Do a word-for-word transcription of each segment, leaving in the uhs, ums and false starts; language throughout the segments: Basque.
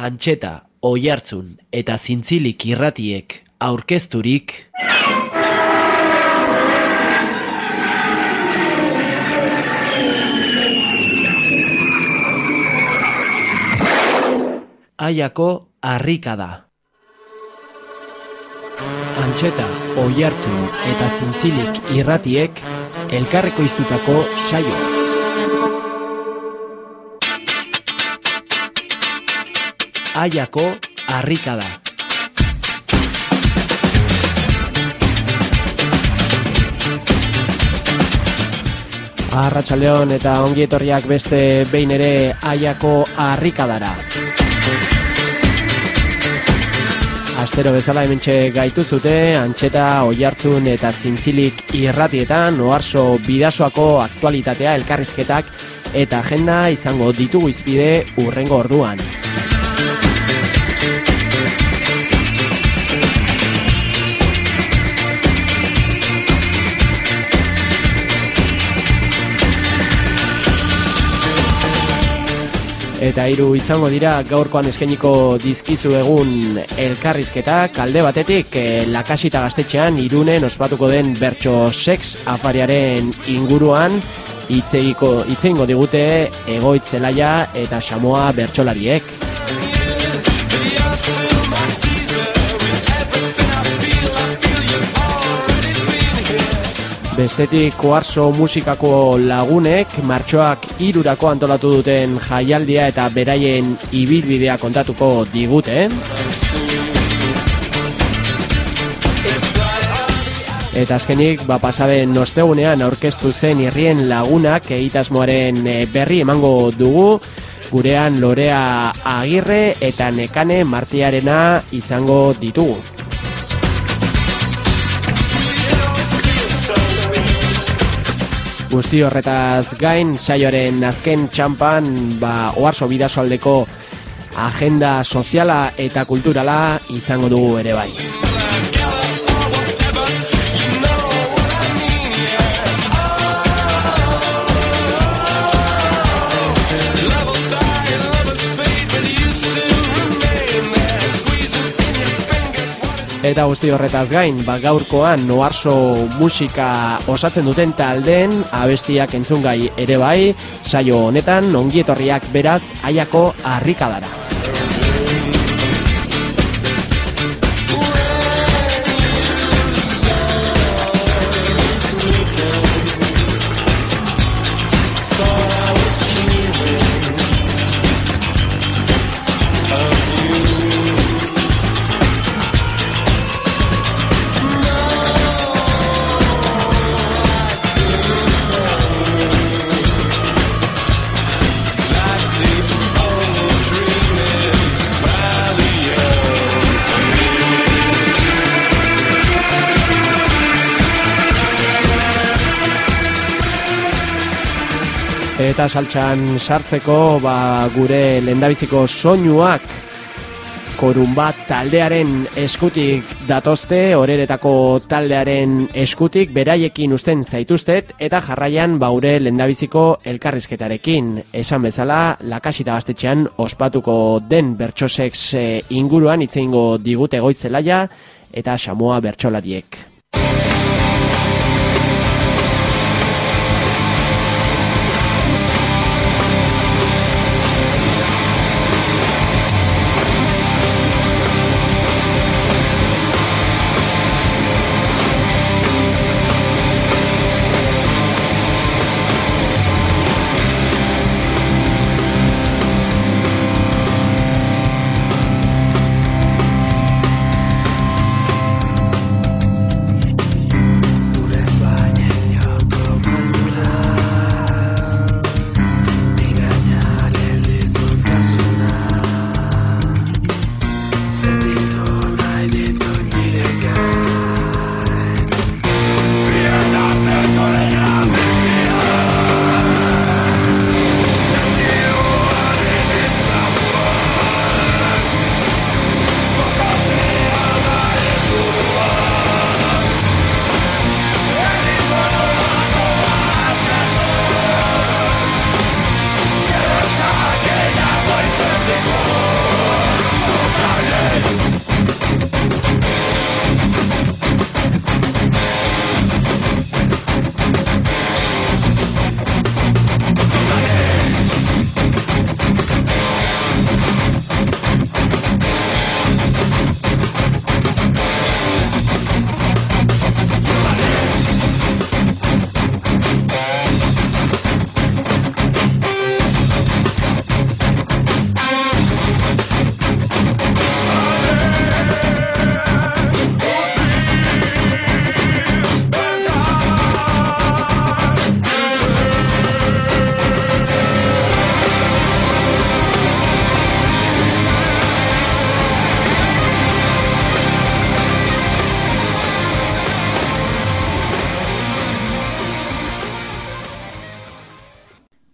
Antxeta, Oiartzun eta Zintzilik irratiek aurkezturik Aiako harrikada. Antxeta, Oiartzun eta Zintzilik irratiek elkarrekoiztutako saio. Aiako harrikada. Arratsaldeon eta ongi etorriak beste behin ere Aiako harrikadara. Astero bezala hementxe gaituzute, Antxeta, Oiartzun eta Zintzilik irratietan, Oarso Bidasoako aktualitatea, elkarrizketak eta agenda izango ditugu izpide hurrengo orduan. Eta hiru izango dira gaurkoan eskainiko dizkizu egun elkarrizketak. Alde batetik, eh, Lakasita gaztetxean Irunen ospatuko den bertso sex afariaren inguruan hitzeiko hitzeingo digute Egoitz Zelaia eta Samoa bertsolariek. Bestetik, Oarso musikako lagunek martxoak hirurako antolatu duten jaialdia eta beraien ibilbidea kontatuko digute. Eta azkenik, ba, pasaden ostegunean aurkeztu zen Irrien Lagunak egitasmoaren berri emango dugu. Gurean Lorea Agirre eta Nekane Martiarena izango ditugu. Guzti horretaz gain, saioaren azken txampan, ba, Oarso Bidasoaldeko agenda soziala eta kulturala izango dugu ere bai. Eta guzti horretaz gain, ba, gaurkoan Oarso musika osatzen duten taldeen abestiak entzungai ere bai, saio honetan ongietorriak beraz Aiako harrikadara. Eta saltxan sartzeko, ba, gure lehendabiziko soinuak Korunbat taldearen eskutik datozte, Oreretako taldearen eskutik, beraiekin usten zaituztet, eta jarraian baure lehendabiziko elkarrizketarekin. Esan bezala, Lakasita gaztetxean ospatuko den bertsosex inguruan itzeingo digute Egoitz Zelaia eta Samoa bertsolariek.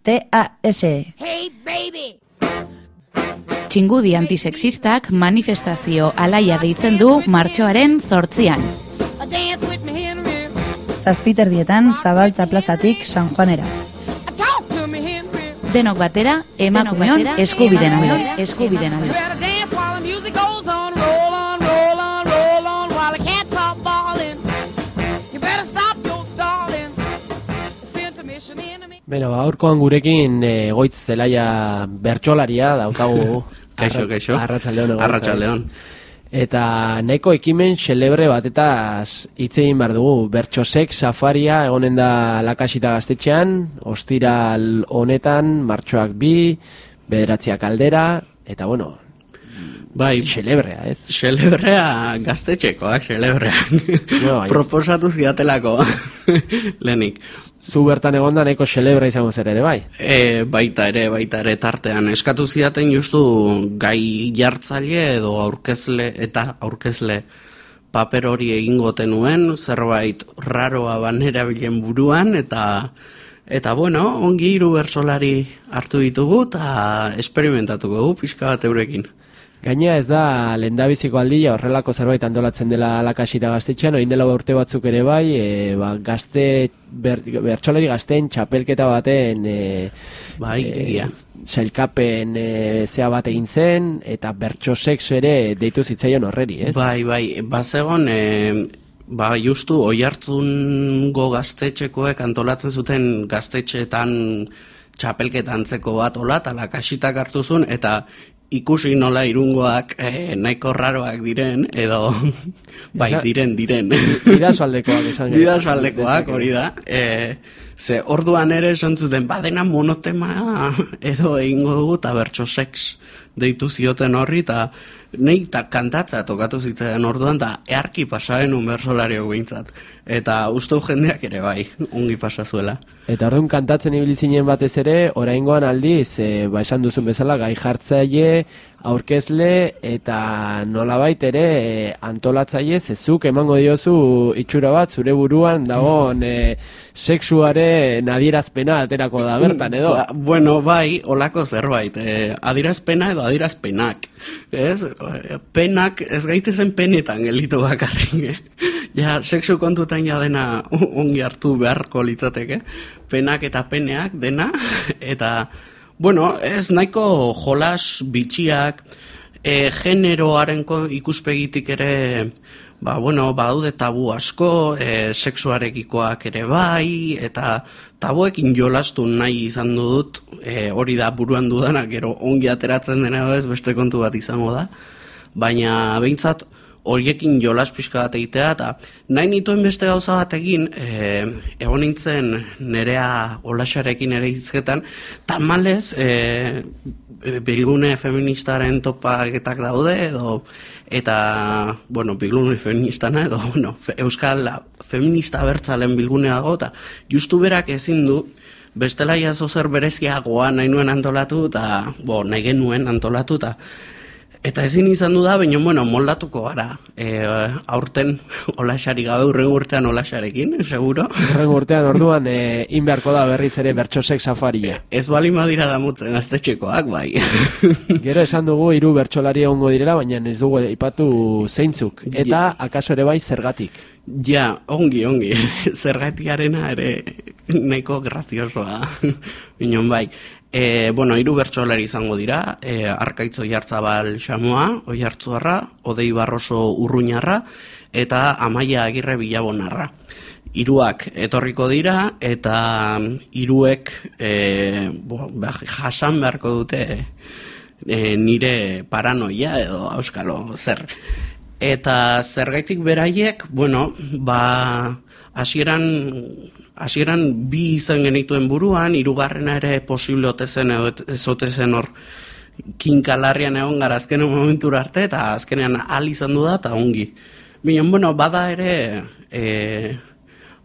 T A S E. Hey baby! Txingudi antisexistak manifestazio alaia deitzen du martxoaren zortzian. Zazpiterdietan Zabaltza plazatik San Juanera. Denok batera, emakumeon eskubiden alde, eskubiden alde. Beno, aurkoan gurekin e, goitz zelaia bertsolaria daukagu. Kaixo, kaixo. Arratsaldeon. Arratsaldeon. Eta nahiko ekimen xelebre batetaz hitz egin behar dugu. Bertxosek safaria egonen da Lakasita gaztetxean, ostiral honetan, martxoak bi, bederatziak aldera, eta bueno, bai, xelebrea, ez? Xelebrea gaztetxekoak, xelebreak. No, proposatu ziatelako, lehenik. Zu bertan egonda nahiko xelebra izango zer ere, bai? E, baita ere, baita ere tartean. Eskatu zidaten justu gai jartzaile edo aurkezle eta aurkezle paper hori egingote nuen, zerbait raroa banera bilen buruan, eta eta bueno, ongi hiru bertsolari hartu ditugu eta esperimentatuko dugu pixka bat eurekin. Gainea ez da lehendabiziko aldia horrelako zerbait antolatzen dela Lakasita gaztetxean, orain dela urte batzuk ere bai, e, ba, gazte, ber, bertsolari gazteen txapelketa baten e, bai, e, sailkapen e, zea bat egin zen, eta bertso sexu ere deitu zitzaion horreri, ez? Bai, bai, bazegon, e, ba, justu oihartzungo gaztetxekoek antolatzen zuten gaztetxeetan txapelketa antzeko bat ola, eta Lakasitak hartu zuen, eta ikusi nola irungoak eh, nahiko raroak diren, edo bai, diren, diren. Bidasoaldekoak esan. Bidasoaldekoak, hori da. E, ze orduan ere esan zuten, badena monotema edo egingo dugu, eta bertso sex deitu zioten horri, eta nahi ta kantatza tokatu zitzaidan orduan, eta earki pasaren un bersolariok behintzat. Eta uste jendeak ere bai, ongi pasazuela. Eta orduan kantatzen ibili zinen batez ere, oraingoan aldiz, e, ba esan duzun bezala, gai jartzaile, aurkezle, eta nolabait ere e, antolatzaile, zezuk emango diozu itxura bat, zure buruan dagoen e, sexuaren adierazpena aterako da bertan, edo? Ba, bueno, bai, olako zerbait, e, adierazpena edo adierazpenak, ez? Penak, ez gaitezen penetan gelitu bakarrik, eh? Ja, sexu kontutan ja dena ongi hartu beharko litzateke, penak eta peneak dena, eta, bueno, ez nahiko jolas bitxiak, e, generoaren ikuspegitik ere, ba, bueno, badaude tabu asko, e, sexuarekikoak ere bai, eta tabuekin jolastu nahi izan dut, e, hori da buruan dudanak, gero ongi ateratzen dena ez, beste kontu bat izango da, baina behintzat, horiekin jolas pixka bat egitea, eta nahi nituen beste gauza bat egin, e, egon nintzen nerea olaxarekin ere izketan, tamalez, e, bilgune feministaren topaketak daude, edo, eta, bueno, bilgune feministana, edo, bueno, euskal feminista bertzalen bilgunea dago, eta justu berak ezin du, bestela jaso zer bereziagoa nahi nuen antolatu, eta, bo, nahi genuen antolatu, eta, Eta ezin izan du da, baina, bueno, moldatuko gara. E, aurten olaxari gabe, urren urtean olaxarekin, seguro. Urren urtean orduan, e, inbeharko da berriz ere bertxosek safaria. Ez bali madira damutzen, gaztetxekoak, bai. Gero esan dugu, hiru bertsolari egongo direla, baina ez dugu ipatu zeintzuk. Eta, akaso ere bai, zergatik. Ja, ongi, ongi. Zergatiarena ere nahiko graziosoa. Inon bai. E, bueno, hiru bertsolari izango dira, e, Arkaitz Oiartzabal Xamoa, Oiartzuarra, Odei Barroso Urruñarra, eta Amaia Agirre Bilabonarra. Hiruak etorriko dira, eta hiruek e, bo, jasan beharko dute e, nire paranoia edo auskalo zer. Eta zergaitik beraiek, bueno, ba, hasieran... Hasieran bi izan genituen buruan, hirugarrena ere posible otezen edo ez otezen hor kinkalarrian egon gara azken momentura arte, eta azkenean ahal izan du da, eta ongi. Baina, bueno, bada ere e,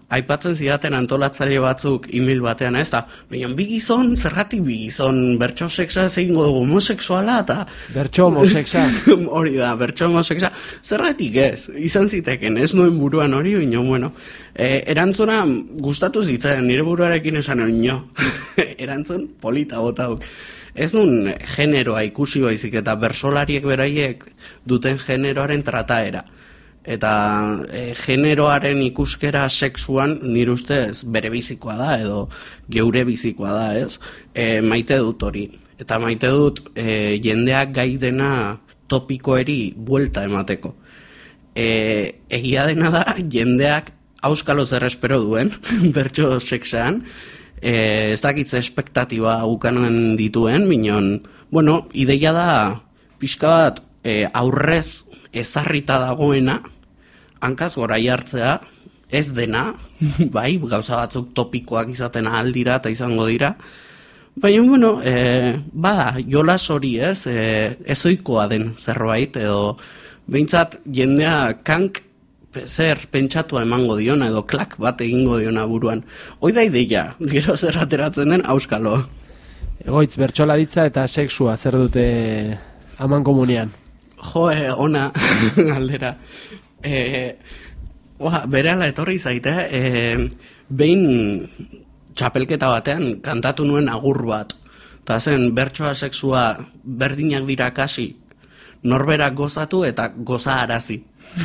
aipatzen zidaten antolatzaile batzuk email batean, ez da, baina bi gizon, zergatik bi gizon, bertso sexa egingo dugu homosexuala, eta... Bertso homosexa. Hori da, bertso homosexa, zergatik ez, izan ziteken, ez nuen buruan hori, baina, bueno, e, erantzuna gustatu zitzaren, nire buruarekin esan oino, erantzun polita botauk. Ez nun generoa ikusi baizik eta bersolariek beraiek duten generoaren trataera. Eta e, generoaren ikuskera sexuan nire ustez bere bizikoa da edo geure bizikoa da, ez? E, maite dut hori. Eta maite dut e, jendeak gai dena topikoeri buelta emateko. E, egia dena da jendeak auskalo zer espero duen bertso sexean, e, ez dakitze espektatiba ukanen dituen, minon, bueno, ideia da pixka bat e, aurrez ezarrita dagoena, hankaz gora jartzea, ez dena, bai, gauza batzuk topikoak izaten aldira eta izango dira, baina, bueno, e, bada, jolas hori ez, e, ezoikoa den zerbait, edo behintzat jendea kank zer pentsatua emango diona, edo klak bat egingo diona buruan. Hoi da ideia, gero zer ateratzen den, auskalo. Egoitz, bertsolaritza eta sexua zer dute aman komunian? Jo, e, ona, aldera. E, oa, berehala etorri zaite, e, behin txapelketa batean kantatu nuen agur bat. Eta zen, bertsoa sexua berdinak dira kasi, norberak gozatu eta goza arazi.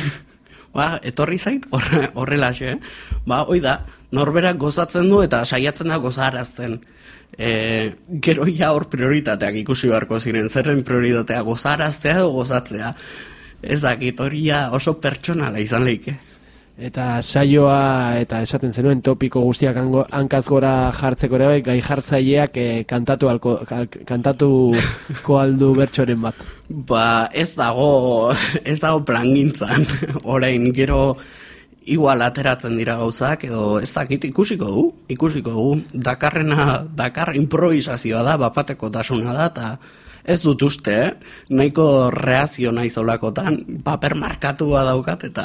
Ba, etorri zait, horre, horrelaxe, eh? Ba, hoi da, norberak gozatzen du eta saiatzen da goza arazten. E, gero ja hor prioritateak ikusi beharko ziren, zerren prioritatea goza araztea edo gozatzea. Ez dakit, hori oso pertsonala izan leike. Eta saioa, eta esaten zenuen topiko guztiak hango, hankaz gora jartzeko ere bai, gai jartzaileak e, kantatu alko, kantatuko aldu bertsoren bat. Ba, ez dago, ez dago plangintzan, orain gero igual ateratzen dira gauzak, edo ez dakit ikusiko du, ikusiko du, dakarrena, dakar improvisazioa da, bapateko tasuna da, eta ez dut uste, eh? Nahiko reazio nahi zolakotan, paper markatua daukat, eta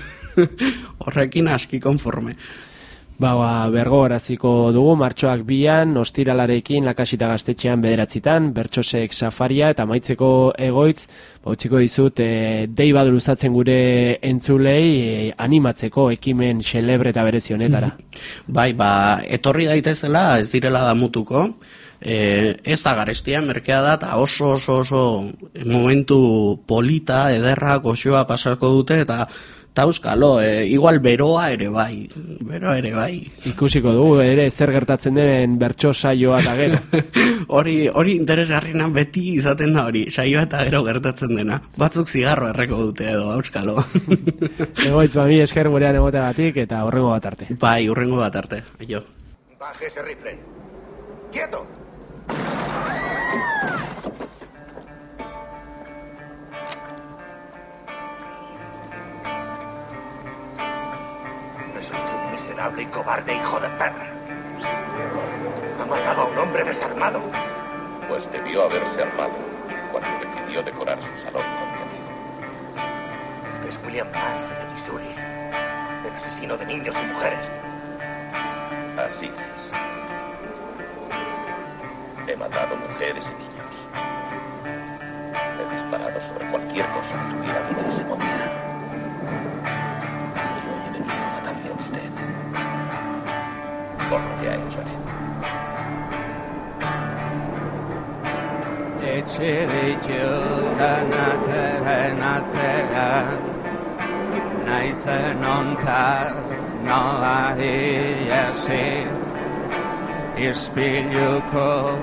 horrekin aski konforme. Ba, ba, bergogoraziko dugu, martxoak bian, ostiralarekin, Lakasita Gaztetxean bederatzitan, bertxosek safaria, eta maitzeko egoitz, ba, utziko dizut, e, dei bat luzatzen gure entzulei, e, animatzeko ekimen xelebre eta berezi honetara. Bai, ba, etorri daitezela, ez direla damutuko, e, ez da garestia, merkea da, eta oso, oso, oso momentu polita, ederra, goxoa pasako dute, eta eta euskalo, e, igual beroa ere bai, beroa ere bai. Ikusiko dugu ere zer gertatzen den bertso saioa eta gero. Hori hori interesgarrina beti izaten da hori, saioa eta gero gertatzen dena. Batzuk zigarro erreko dute edo, euskalo. Egoitz, mami esker gurean egoteagatik eta horrengo bat arte. Bai, horrengo bat arte, aio. Baje ese rifle. ¡Quieto! Es usted un miserable y cobarde hijo de perra. Ha matado a un hombre desarmado. Pues debió haberse armado cuando decidió decorar su salón con mi amigo. Usted es William Manley de Missouri, el asesino de niños y mujeres. Así es. He matado mujeres y niños. He disparado sobre cualquier cosa que tuviera vida y se moviera. Y hoy he venido a matarle a usted por lo que ha hecho en él. Etxerik jodan ateren atzean, naizen ontaz noa iasi, ispiluko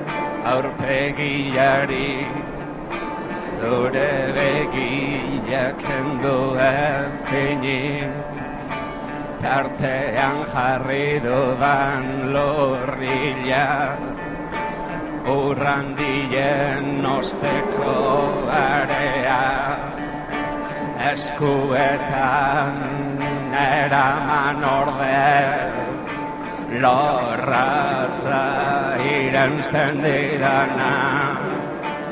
aurpegiari, zure begiak kendu ezinik, tartean jarri dudan lorrila, urrandien osteko area, eskuetan eraman ordez, lorratza irensten didana,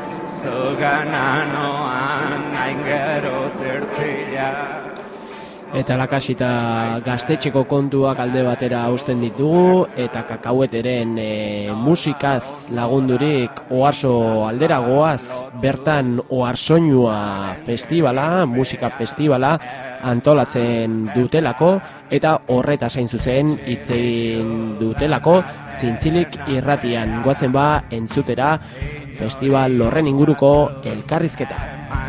zugana noan aingero zertzila. Eta lakasita gaztetxeko kontuak alde batera uzten ditugu, eta kakaueteren e, musikaz lagundurik oarso aldera goaz, bertan oarsoinua festivala, musika festivala antolatzen dutelako, eta horreta zain zuzen hitzein dutelako Zintzilik irratian. Goazen ba entzutera festival horren inguruko elkarrizketa.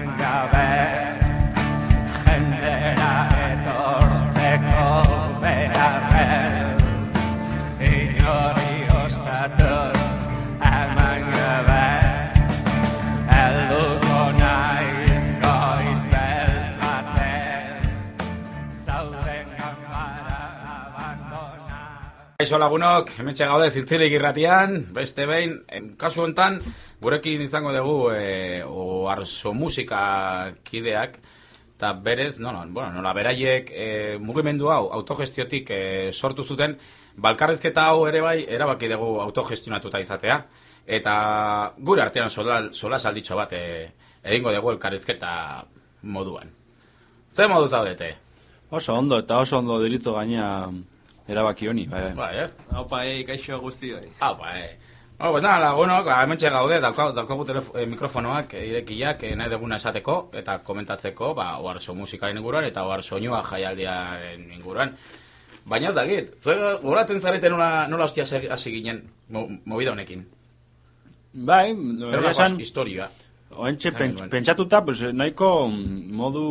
Kaixo lagunok, hementxe gaude Zintzilik irratian, beste behin, kasu hontan, gurekin izango dugu e, oarso musika kideak, eta berez, no, no, bueno, nola beraiek e, mugimendu hau autogestiotik e, sortu zuten, balkarrizketa hau ere bai, erabaki dugu autogestionatuta izatea, eta gure artean sola, sola salditxo bat e, egingo dugu elkarrizketa moduan. Zer modu zaudete? Oso ondo, eta oso ondo delitzo gaina erabaki honi, bai, bai, ez? Haupa, eh, kaixo guzti hori. Haupa, eh. Bueno, pues nada, lagunok, hementxe gaude, daukagu eh, mikrofonoak, irekiak, eh, nahi duguna esateko, eta komentatzeko, ba, oarso musikaren inguruan, eta oarso soinua jaialdiaren inguruan. Baina ez dakit, zuek goratzen zareten nola, nola hostia hasi ginen mo, movida honekin? Bai, zer esan historia. Oentxe pen, pentsatuta, pues, nahiko modu...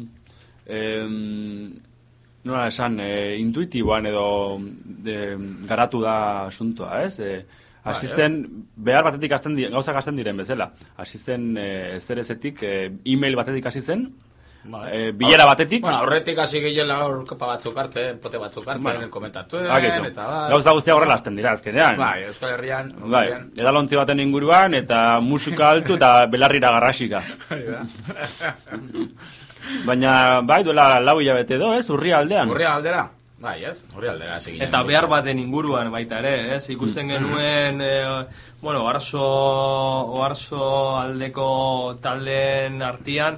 Eh, nola esan, e, intuitiboan edo de, garatu da asuntoa, ez? E, hasi zen, behar batetik hasten di, gauzak hasten diren bezala. Hasi zen, e, zerezetik, e, e-mail batetik hasi zen, e, bilera batetik. Bueno, horretik hasi gehien laur kopa batzuk hartzen, pote batzuk hartzen, bueno, komentatu. Eta gauza guztia horrela hasten dira, azkenean. Bai, Euskal Herrian. Bai, edalontzi baten inguruan, eta musika altu, eta belarrira garrasika. Baina, bai, duela lau hilabete edo, ez? Urria aldean. Urria aldera, bai, ez? Urria aldera, segin. Eta behar baten inguruan baita ere, ez? Ikusten genuen, e, bueno, oarso, oarso aldeko taldeen artean,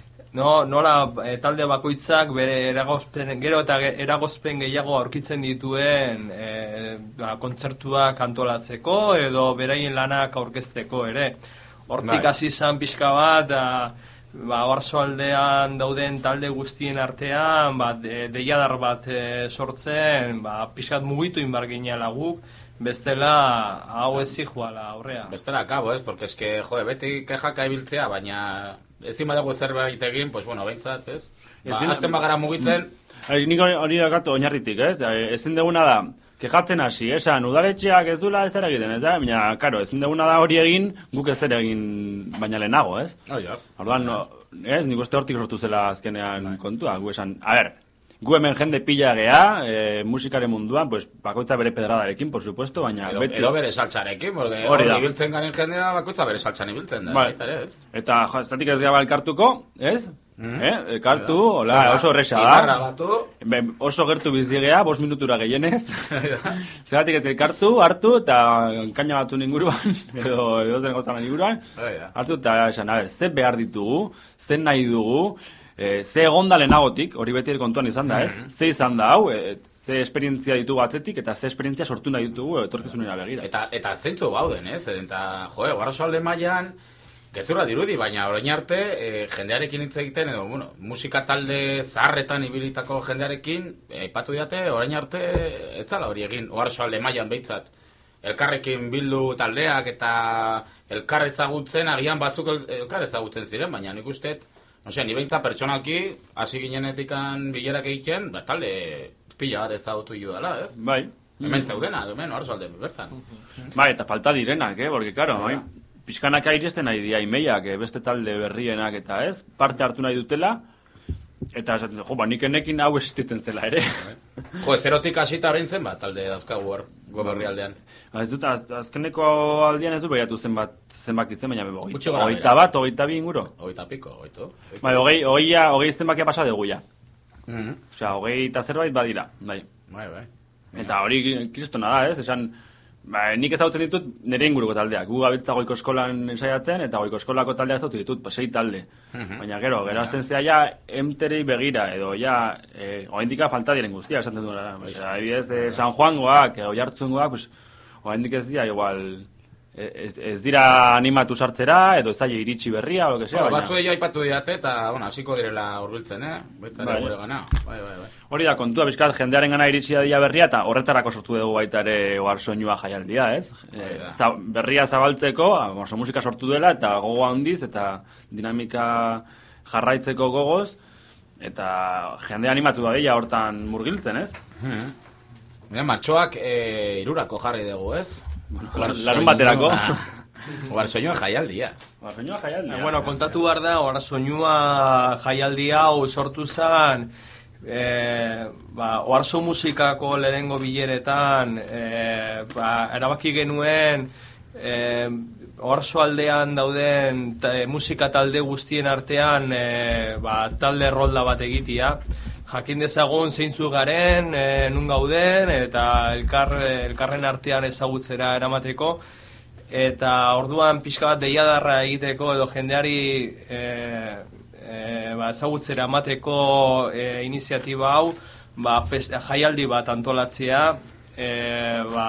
no, nola e, talde bakoitzak bere eragozpen, gero eta eragozpen gehiago aurkitzen dituen e, ba, kontzertuak antolatzeko edo beraien lanak aurkezteko ere. Hortik hasi izan pixka bat, da, ba, oarso aldean dauden talde guztien artean, ba, de, deiadar bat e, sortzen, ba, pixkat mugitu inbar ginela guk, bestela hau ez zijoala aurrea. Bestela, kabo, ez, porque eske, jode, beti kejaka ibiltzea, baina ezin badago zerbait egin, pues bueno, behintzat, ez? Ba, azten bagara mugitzen. Nik hori dakatu oinarritik, ez? Ezin deguna da, kejatzen hasi, esan, udaletxeak ez duela ez egiten, ez da? Baina, karo, ezin deguna da hori egin, guk ez ere egin baina lehenago, ez? Oh, ja. Orduan, no, ez, nik uste hortik sortu zela azkenean Bai. kontua, gu esan, a ber, gu hemen jende pila gea, e, musikaren munduan, pues, bakoitza bere pedradarekin, por supuesto, baina... Edo, beti... edo bere saltxarekin, porque hori ibiltzen garen jendea, bakoitza bere saltxan ibiltzen da. Bai. Ez? Eta, jo, zatik ez gaba elkartuko, ez? Mm. Eh? Elkartu, hola, oso horresa da. Ibarra batu. Be, oso gertu bizigea, bost minutura gehienez. Zeratik ez elkartu, hartu, eta kaina batu inguruan, edo, edo zen gozan inguruan. Hartu, eta esan, a ber, ze behar ditugu, ze nahi dugu, e, ze egonda lehenagotik, hori beti kontuan izan da, ez? Mm. Ze izan da hau, e, ze esperientzia ditugu atzetik, eta ze esperientzia sortu nahi ditugu etorkizunera begira. Eta, eta zeintzu gauden, ez? Eta, joe, oarso alde mailan, gezurra dirudi, baina orain arte e, jendearekin hitz egiten, edo, bueno, musika talde zaharretan ibilitako jendearekin, aipatu e, diate, orain arte, ez zala hori egin, oarso alde mailan behitzat. Elkarrekin bildu taldeak eta elkar ezagutzen, agian batzuk el, elkar ezagutzen ziren, baina nik usteet, no sé, ni behintzat pertsonalki, hasi ginenetikan bilerak egiten, ba, talde pila bat ezagutu jo dela, ez? Bai. Hemen zeudenak, hemen, oarso alde bertan. Bai, eta falta direnak, eh, porque, claro, bai. Pixkanak airesten nahi dia imeiak, beste talde berrienak eta ez, parte hartu nahi dutela, eta esaten, jo, ba, nik enekin hau existitzen zela ere. Jo, zerotik hasita orain zen bat, talde dauzkagu hor, goberri aldean. Ez dut, az, azkeneko aldean ez du behiratu zenbat, zenbak ditzen, baina hogeita bat, hogeita bi inguro. Hogeita piko, hogeito. Bai, hogei, hogeia, hogei zenbakia pasa dugu ja. Mm-hmm. Osea, hogei eta zerbait badira, bai. Bai, bai. Eta hori kristona da, ez, esan... ba, nik ezagutzen ditut nire inguruko taldeak. Gu gabiltza goiko eskolan ensaiatzen, eta goiko eskolako taldeak ezagutzen ditut, ba, sei talde. Uh-huh. Baina gero, gero azten zea ja, emterei begira, edo ja, eh, oaindika falta diren guztia, esaten duela. Osea, adibidez, de San Juangoak, edo Jartzungoak, pues, oaindik ez dira, igual, ez, ez dira animatu sartzera, edo ez zaila iritsi berria, o lo que sea. Bueno, batzu jo aipatu diate, eta, bueno, hasiko direla hurbiltzen, eh? Baita ere gure gana. Bai, bai, bai. Hori da, kontua, bizkat, jendearen gana iritsi da berria, eta horretarako sortu dugu baita ere ohar soinua jaialdia, ez? E, ez berria zabaltzeko, oso musika sortu dela, eta gogo handiz, eta dinamika jarraitzeko gogoz, eta jende animatu da dira hortan murgiltzen, ez? Hmm. Mira, martxoak e, irurako jarri dugu, ez? Bueno, larun baterako. Ohar soinua jaialdia. Ohar soinua jaialdia. E, bueno, kontatu behar da, ohar soinua jaialdia hau sortu zen, e, ba, oharso musikako lehenengo bileretan, e, ba, erabaki genuen, e, oharso aldean dauden ta, e, musika talde guztien artean, e, ba, talde rolda bat egitea, jakin dezagun zeintzu garen, e, nun gauden, eta elkar, elkarren artean ezagutzera eramateko, eta orduan pixka bat deiadarra egiteko edo jendeari e, e, ba, ezagutzera emateko e, iniziatiba hau, ba, fest, jaialdi bat antolatzea, e, ba,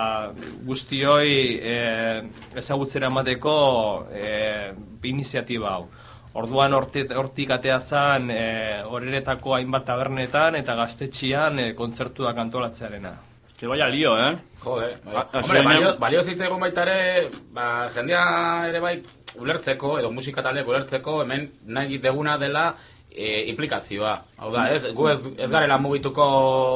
guztioi e, ezagutzera emateko e, iniziatiba hau. Orduan hortik atea zen e, horeretako hainbat tabernetan eta gaztetxian e, kontzertuak antolatzearena. Que vaya lío, eh? Jode, bai. Hombre, balio, balio zitzaigun baita ere, ba, jendea ere bai ulertzeko, edo musika taldeak ulertzeko, hemen nahi deguna dela e, implikazioa. Hau da, ez, gu ez, ez garela mugituko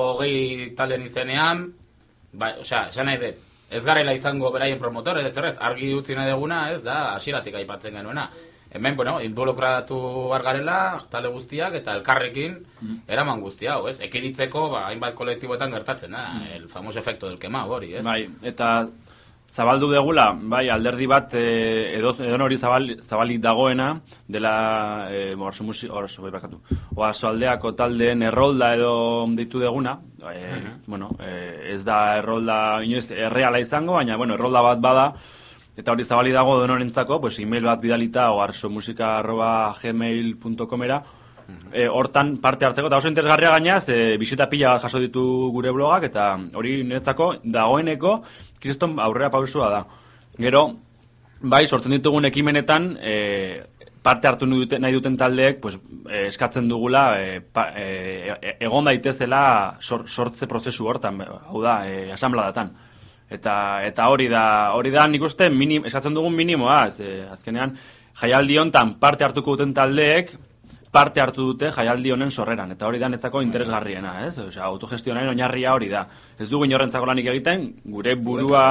gehi talden izenean, ba, osea, esan nahi dut, ez garela izango beraien promotore, ez errez, argi utzi nahi deguna, ez da, hasieratik aipatzen genuena. Hemen, bueno, involukratu bargarela, talde guztiak, eta elkarrekin mm. eraman guztia, hau, ez? Ekiritzeko, ba, hainbat kolektiboetan gertatzen da, mm. el famoso efecto del quemado hori, ez? Bai, eta zabaldu degula, bai, alderdi bat, e, edo, edo hori zabal, zabalik dagoena, dela, e, orso musi, orso, bai, bakatu, oaso aldeako taldeen errolda edo deitu deguna, e, uh-huh. bueno, e, ez da errolda, inoiz, erreala izango, baina, bueno, errolda bat bada, eta hori zabali dago donorentzako, pues email bat bidalita oharsomusika arroba gmail punto comera, e, hortan parte hartzeko, eta oso interesgarria gainaz, e, bisita pila jaso ditu gure blogak, eta hori niretzako dagoeneko kriston aurrera pausua da. Gero, bai, sortzen ditugun ekimenetan, e, parte hartu nahi duten, nahi duten taldeek, pues, e, eskatzen dugula, e, pa, e, egon daitezela sor, sortze prozesu hortan, hau da, e, asanbladatan. Eta eta hori da, hori da nik uste minim, eskatzen dugun minimoa, ze azkenean jaialdi hontan parte hartuko duten taldeek parte hartu dute jaialdi honen sorreran, eta hori da netzako interesgarriena, ez? Osea, autogestionaren oinarria hori da. Ez dugu inorrentzako lanik egiten, gure burua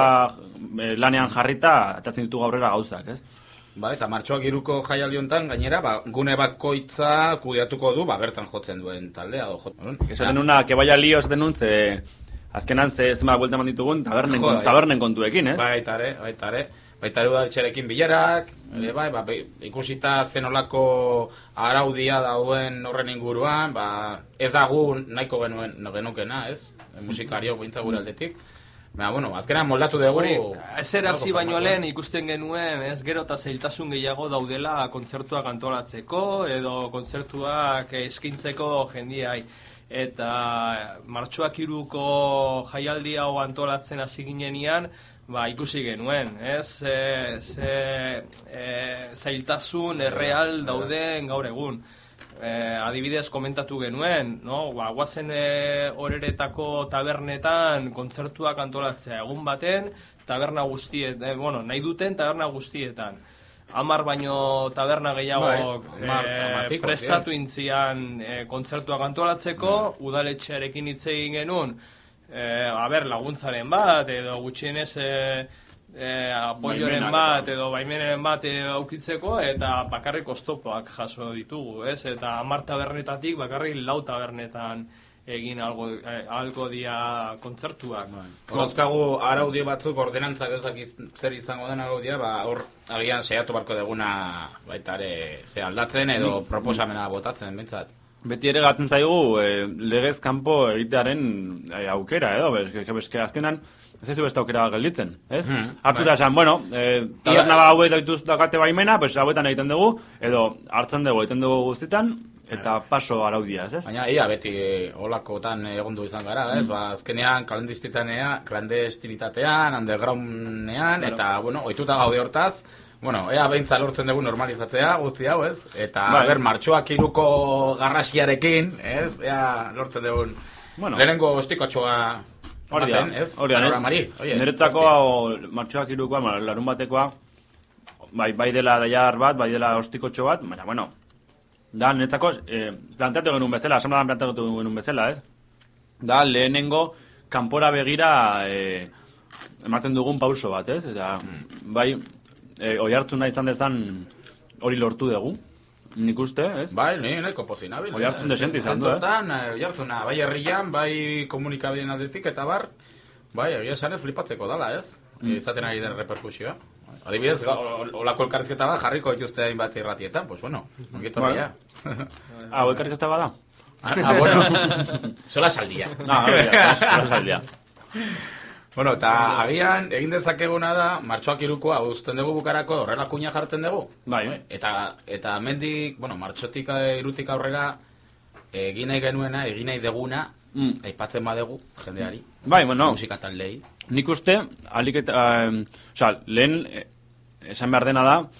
lanean jarrita atatzen ditugu aurrera gauzak, ez? Ba, eta martxoak iruko jaialdi hontan gainera, ba, gune bakoitza kudeatuko du, ba, bertan jotzen duen taldea. Esaten una, que vaya lío, esaten nun, ze azkenan ze zema buelta eman ditugun tabernen, jo, tabernen kontuekin, ez? Baitare, baitare. Baitare udaletxerekin bilerak, ere bai, ba, ikusita zenolako araudia dauen horren inguruan, ba, ez dagun nahiko genuen genukena, ez? Musikario guintza gure aldetik. Ba, bueno, azkenan moldatu dugu... Ezer hasi baino lehen ikusten genuen, ez, gero eta zailtasun gehiago daudela kontzertuak antolatzeko, edo kontzertuak eskintzeko jendiai. Eta martxoak iruko jaialdi hau antolatzen hasi ginenean, ba, ikusi genuen, ez? E, ze, e, zailtasun erreal dauden gaur egun. E, adibidez komentatu genuen, no? Ba, guazen e, horeretako tabernetan kontzertuak antolatzea egun baten, taberna guztietan, e, bueno, nahi duten taberna guztietan. Amar baino taberna gehiago e, prestatu intzian e, kontzertuak antolatzeko, mm. udaletxearekin hitz egin genuen, e, a ber, laguntzaren bat, edo gutxienez e, e, apoioren bat, edo baimenen bat e, aukitzeko, eta bakarrik oztopoak jaso ditugu, ez? Eta amar tabernetatik bakarrik lau tabernetan egin algo, eh, algo dia kontzertuak. Horozkagu araudi batzuk ordenantzak ezak zer izango den araudia, ba, hor agian saiatu barko deguna baita ere ze aldatzen edo proposamena botatzen, bintzat. beti ere gaten zaigu e, legez kanpo egitearen e, aukera, edo, bezke, bezke azkenan, ez ez du beste aukera gelditzen, ez? Hmm, hartu da esan, bueno, e, taberna ba hauek daituz dakate baimena, pues hauetan egiten dugu, edo hartzen dugu egiten dugu guztitan, eta paso araudia, ez ez? Baina, ia, beti holakotan egondu izan gara, ez? Mm. Ba, azkenean, klandestinitatean, undergroundean, eta, bueno, ohituta gaude hortaz, bueno, ea beintza lortzen dugu normalizatzea, guzti hau, ez? Eta, bai. ber, martxoak iruko garrasiarekin, ez? Ea lortzen dugu, bueno. Lehenengo ostikotxoa ematen, ez? Hori da, niretzako martxoak irukoa, larun batekoa, bai, bai dela daiar bat, bai dela ostikotxo bat, baina, bueno, da, niretzako, eh, planteatu genuen bezala, asamladan planteatu genuen bezala, ez? Da, lehenengo, kanpora begira, eh, ematen dugun pauso bat, ez? Eta, bai, eh, oi hartzuna izan dezan hori lortu dugu, nik uste, ez? Bai, ni nahiko pozinabil. Oi hartzun desente izan du, eh? Oi hartzuna, bai herrian, bai komunikabideen aldetik, eta bar, bai, egia esan flipatzeko dala, ez? Mm. Izaten ari den reperkusioa. Adibidez, olako elkarrizketa bat jarriko dituzte hainbat irratietan, pues bueno, ongieto bia. Ah, elkarrizketa bat da? Ah, bueno, sola saldia. Ah, sola saldia. Bueno, eta agian, egin dezakeguna da, martxoak irukoa, uzten dugu bukarako, horrela kuña jartzen dugu. Bai. Eta, eta mendik, bueno, martxotik irutik aurrera, egin nahi genuena, egin nahi deguna, mm. aipatzen badegu, jendeari. Bai, bueno. Musika taldei. Nik uste, alik eta, eh, oza, lehen, eh, esan behar dena da,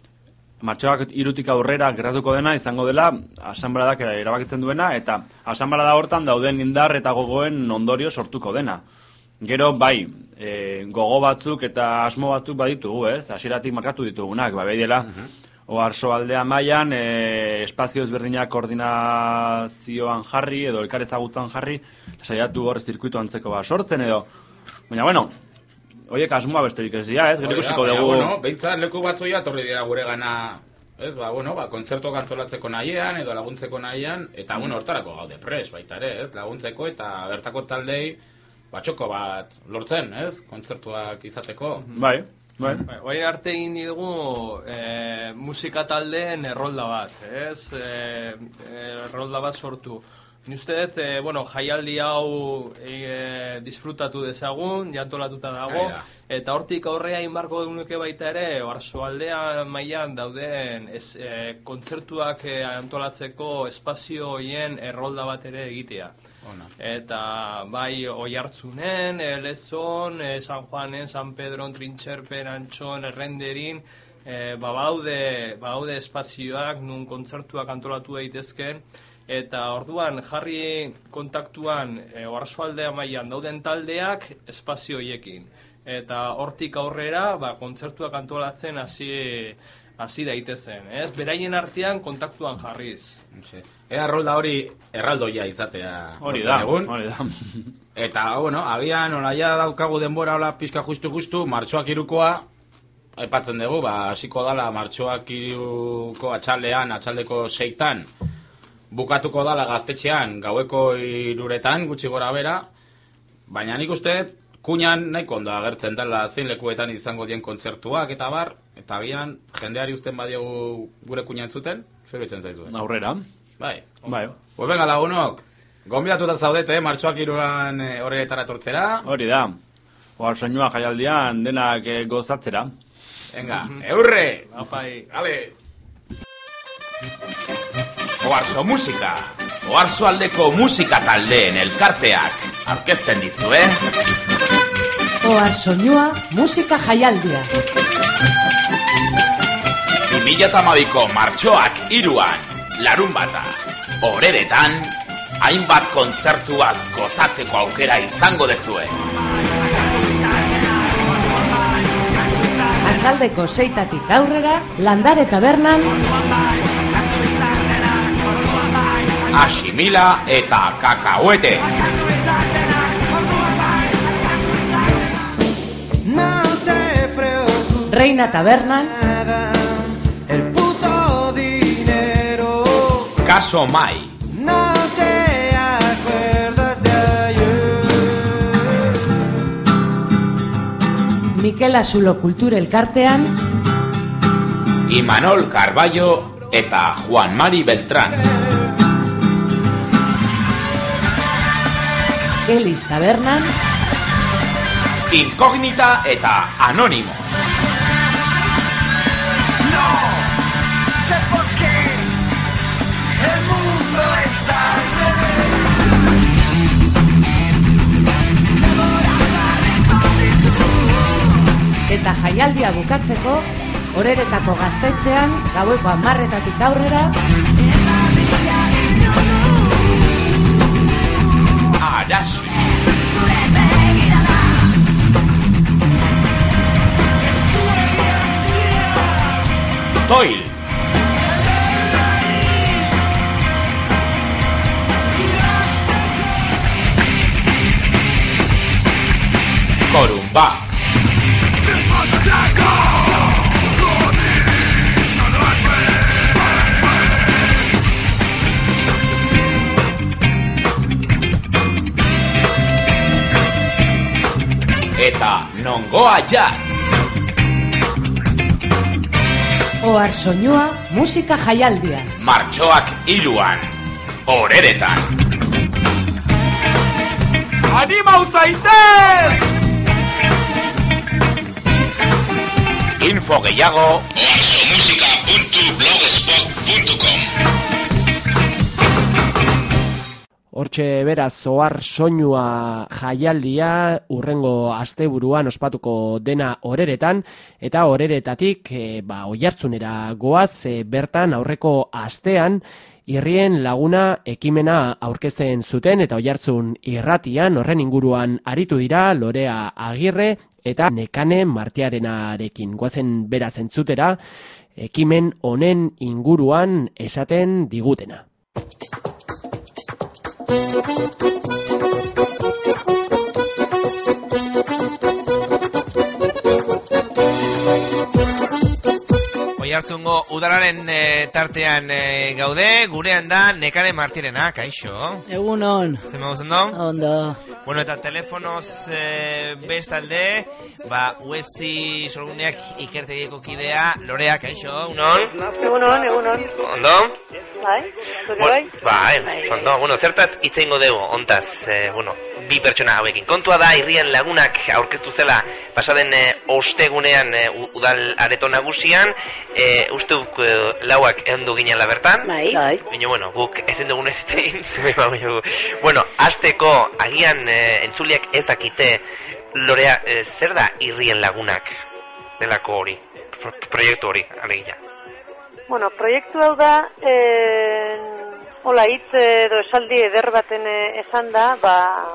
martxoak irutik aurrera gertatuko dena izango dela asanbladak erabakitzen duena, eta asanblada hortan dauden indar eta gogoen ondorio sortuko dena. Gero, bai, e, gogo batzuk eta asmo batzuk baditugu, ez? Hasieratik markatu ditugunak, ba, behiela, uh-huh. Oarso aldea mailan, e, espazio ezberdinak koordinazioan jarri, edo elkar ezagutzen jarri, saiatu hor zirkuitu antzeko bat sortzen, edo, baina, bueno, oiek asmoa besterik ez dira, ez? Gero ikusiko dugu... Bueno, behintzat leku batzoia torri dira gure gana, ez, ba, bueno, ba, kontzertu antolatzeko nahian, edo laguntzeko nahian, eta, bueno, hortarako gaude pres, baita ere, ez? Laguntzeko eta bertako taldei, batxoko bat lortzen, ez? Kontzertuak izateko. Bai, bai. Oain arte egin dugu e, musika taldeen errolda bat, ez? E, errolda bat sortu. Ni uste dut, e, bueno, jaialdi hau e, disfrutatu dezagun, jantolatuta dago, Aida. Eta hortik aurrea inbarko dunuke baita ere, Oarsoaldea mailan dauden ez, e, kontzertuak e, antolatzeko espazio horien errolda bat ere egitea. Ona. Eta bai Oiartzunen, Lezon, e, San Juanen, San Pedron, Trintxerpen, Antxon, Errenderin, e, ba, baude, baude espazioak nun kontzertuak antolatu daitezken, eta orduan jarri kontaktuan e, Oarsoaldea mailan dauden taldeak espazio horiekin. Eta hortik aurrera, ba, kontzertuak antolatzen hasi hasi daitezen, ez? Beraien artean kontaktuan jarriz. Ea rolda hori erraldoia izatea. Hori da, hori da. Eta, bueno, agian, hola ja daukagu denbora hola pizka justu-justu, martxoak irukoa, aipatzen dugu, ba, hasiko dala martxoak iruko atxaldean, atxaldeko seitan, bukatuko dala gaztetxean, gaueko iruretan, gutxi gora bera, baina nik uste, kuñan nahiko ondo agertzen dela zein lekuetan izango dien kontzertuak eta bar, eta agian jendeari uzten badiegu gure kuña entzuten, zer bitzen zaizuen? Aurrera. Bai. Bai. Pues venga, lagunok, gonbidatuta zaudete, eh, martxoak iruan eh, horretara etortzera. Hori da. Oar soinua jaialdian denak eh, gozatzera. Venga, eurre! Apai. Ale! Oarso musika, Oarso aldeko musika taldeen elkarteak aurkezten dizu, eh? Oar soinua musika jaialdia. bi mila hamabiko martxoak iruan, larun bata, horeretan, hainbat kontzertuaz gozatzeko aukera izango dezue. Atxaldeko seitatik aurrera, Landare Tabernan, Asimila eta Kakahuete. Reina Tabernan, el puto dinero. Caso Mai. No te acuerdas de ayer. Mikel Azulo Kultur Elkartean, Imanol Carballo eta Juan Mari Beltrán. Elis Tabernan Inkognita eta Anónimos. No sé por qué el mundo está al revés. eta jaialdia bukatzeko Oreretako gaztetxean gaueko hamarretatik aurrera Arashi Toil Korumba eta Nongoa Jazz. Ohar soinua musika jaialdia. Martxoak hiruan, Oreretan. Animau zaitez! Info gehiago oharsomusika puntu blogspot puntu com. Hortxe beraz ohar soinua jaialdia urrengo asteburuan ospatuko dena Oreretan eta Oreretatik e, ba Oiartzunera goaz e, bertan aurreko astean Irrien Laguna ekimena aurkezten zuten eta Oiartzun irratian horren inguruan aritu dira Lorea Agirre eta Nekane Martiarenarekin. Goazen beraz entzutera ekimen honen inguruan esaten digutena. Oiartzungo udalaren e, tartean e, gaude, gurean da Nekane Martirena, kaixo. Egunon. Zer magoz ondo? Ondo. Bueno, eta telefonoz e, bestalde, ba, Uezi Solguneak ikertegiko kidea, Lorea, kaixo, unon? Egunon, egunon. Ondo? Bai, zure bai? Bai, ondo, bueno, zertaz itzeingo dugu, ontaz, e, bueno, bi pertsona hauekin. Kontua da, Irrien Lagunak aurkeztu zela pasaden e, ostegunean e, udal areto nagusian, e, ustuk e, lauak egondu ginela bertan. Bai, bai. Baina, bueno, guk ezin dugun ez egin. Bueno, hasteko agian e, entzuliak ez dakite, Lorea, e, zer da Irrien Lagunak delako hori, pro, proiektu hori, alegia. Bueno, proiektu hau da, eh, hola hitz edo esaldi eder baten esan da, ba,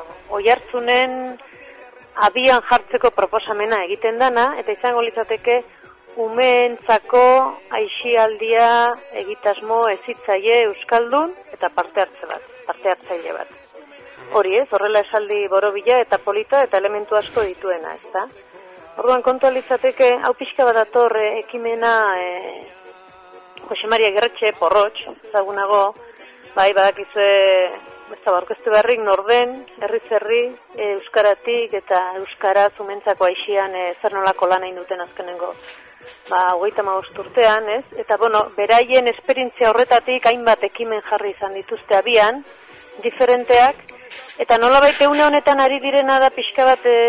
Oiartzunen abian jartzeko proposamena egiten dana, eta izango litzateke umeentzako aisialdia egitasmo ezitzaile euskaldun eta parte hartze bat, parte hartzaile bat. Hori ez, horrela esaldi borobila eta polita eta elementu asko dituena, ezta? Orduan kontua litzateke, hau pixka bat dator ekimena e, Jose Maria Gerretxe, Porrotx, ezagunago, bai, badakizue, ez da, aurkeztu beharrik norden, herriz herri, e, euskaratik eta euskara zumentzako aixian e, zer nolako lan egin duten azkenengo, ba, hogeita hamabost urtean, ez? Eta, bueno, beraien esperientzia horretatik hainbat ekimen jarri izan dituzte abian, diferenteak, eta nolabait eune honetan ari direna da pixka bat e,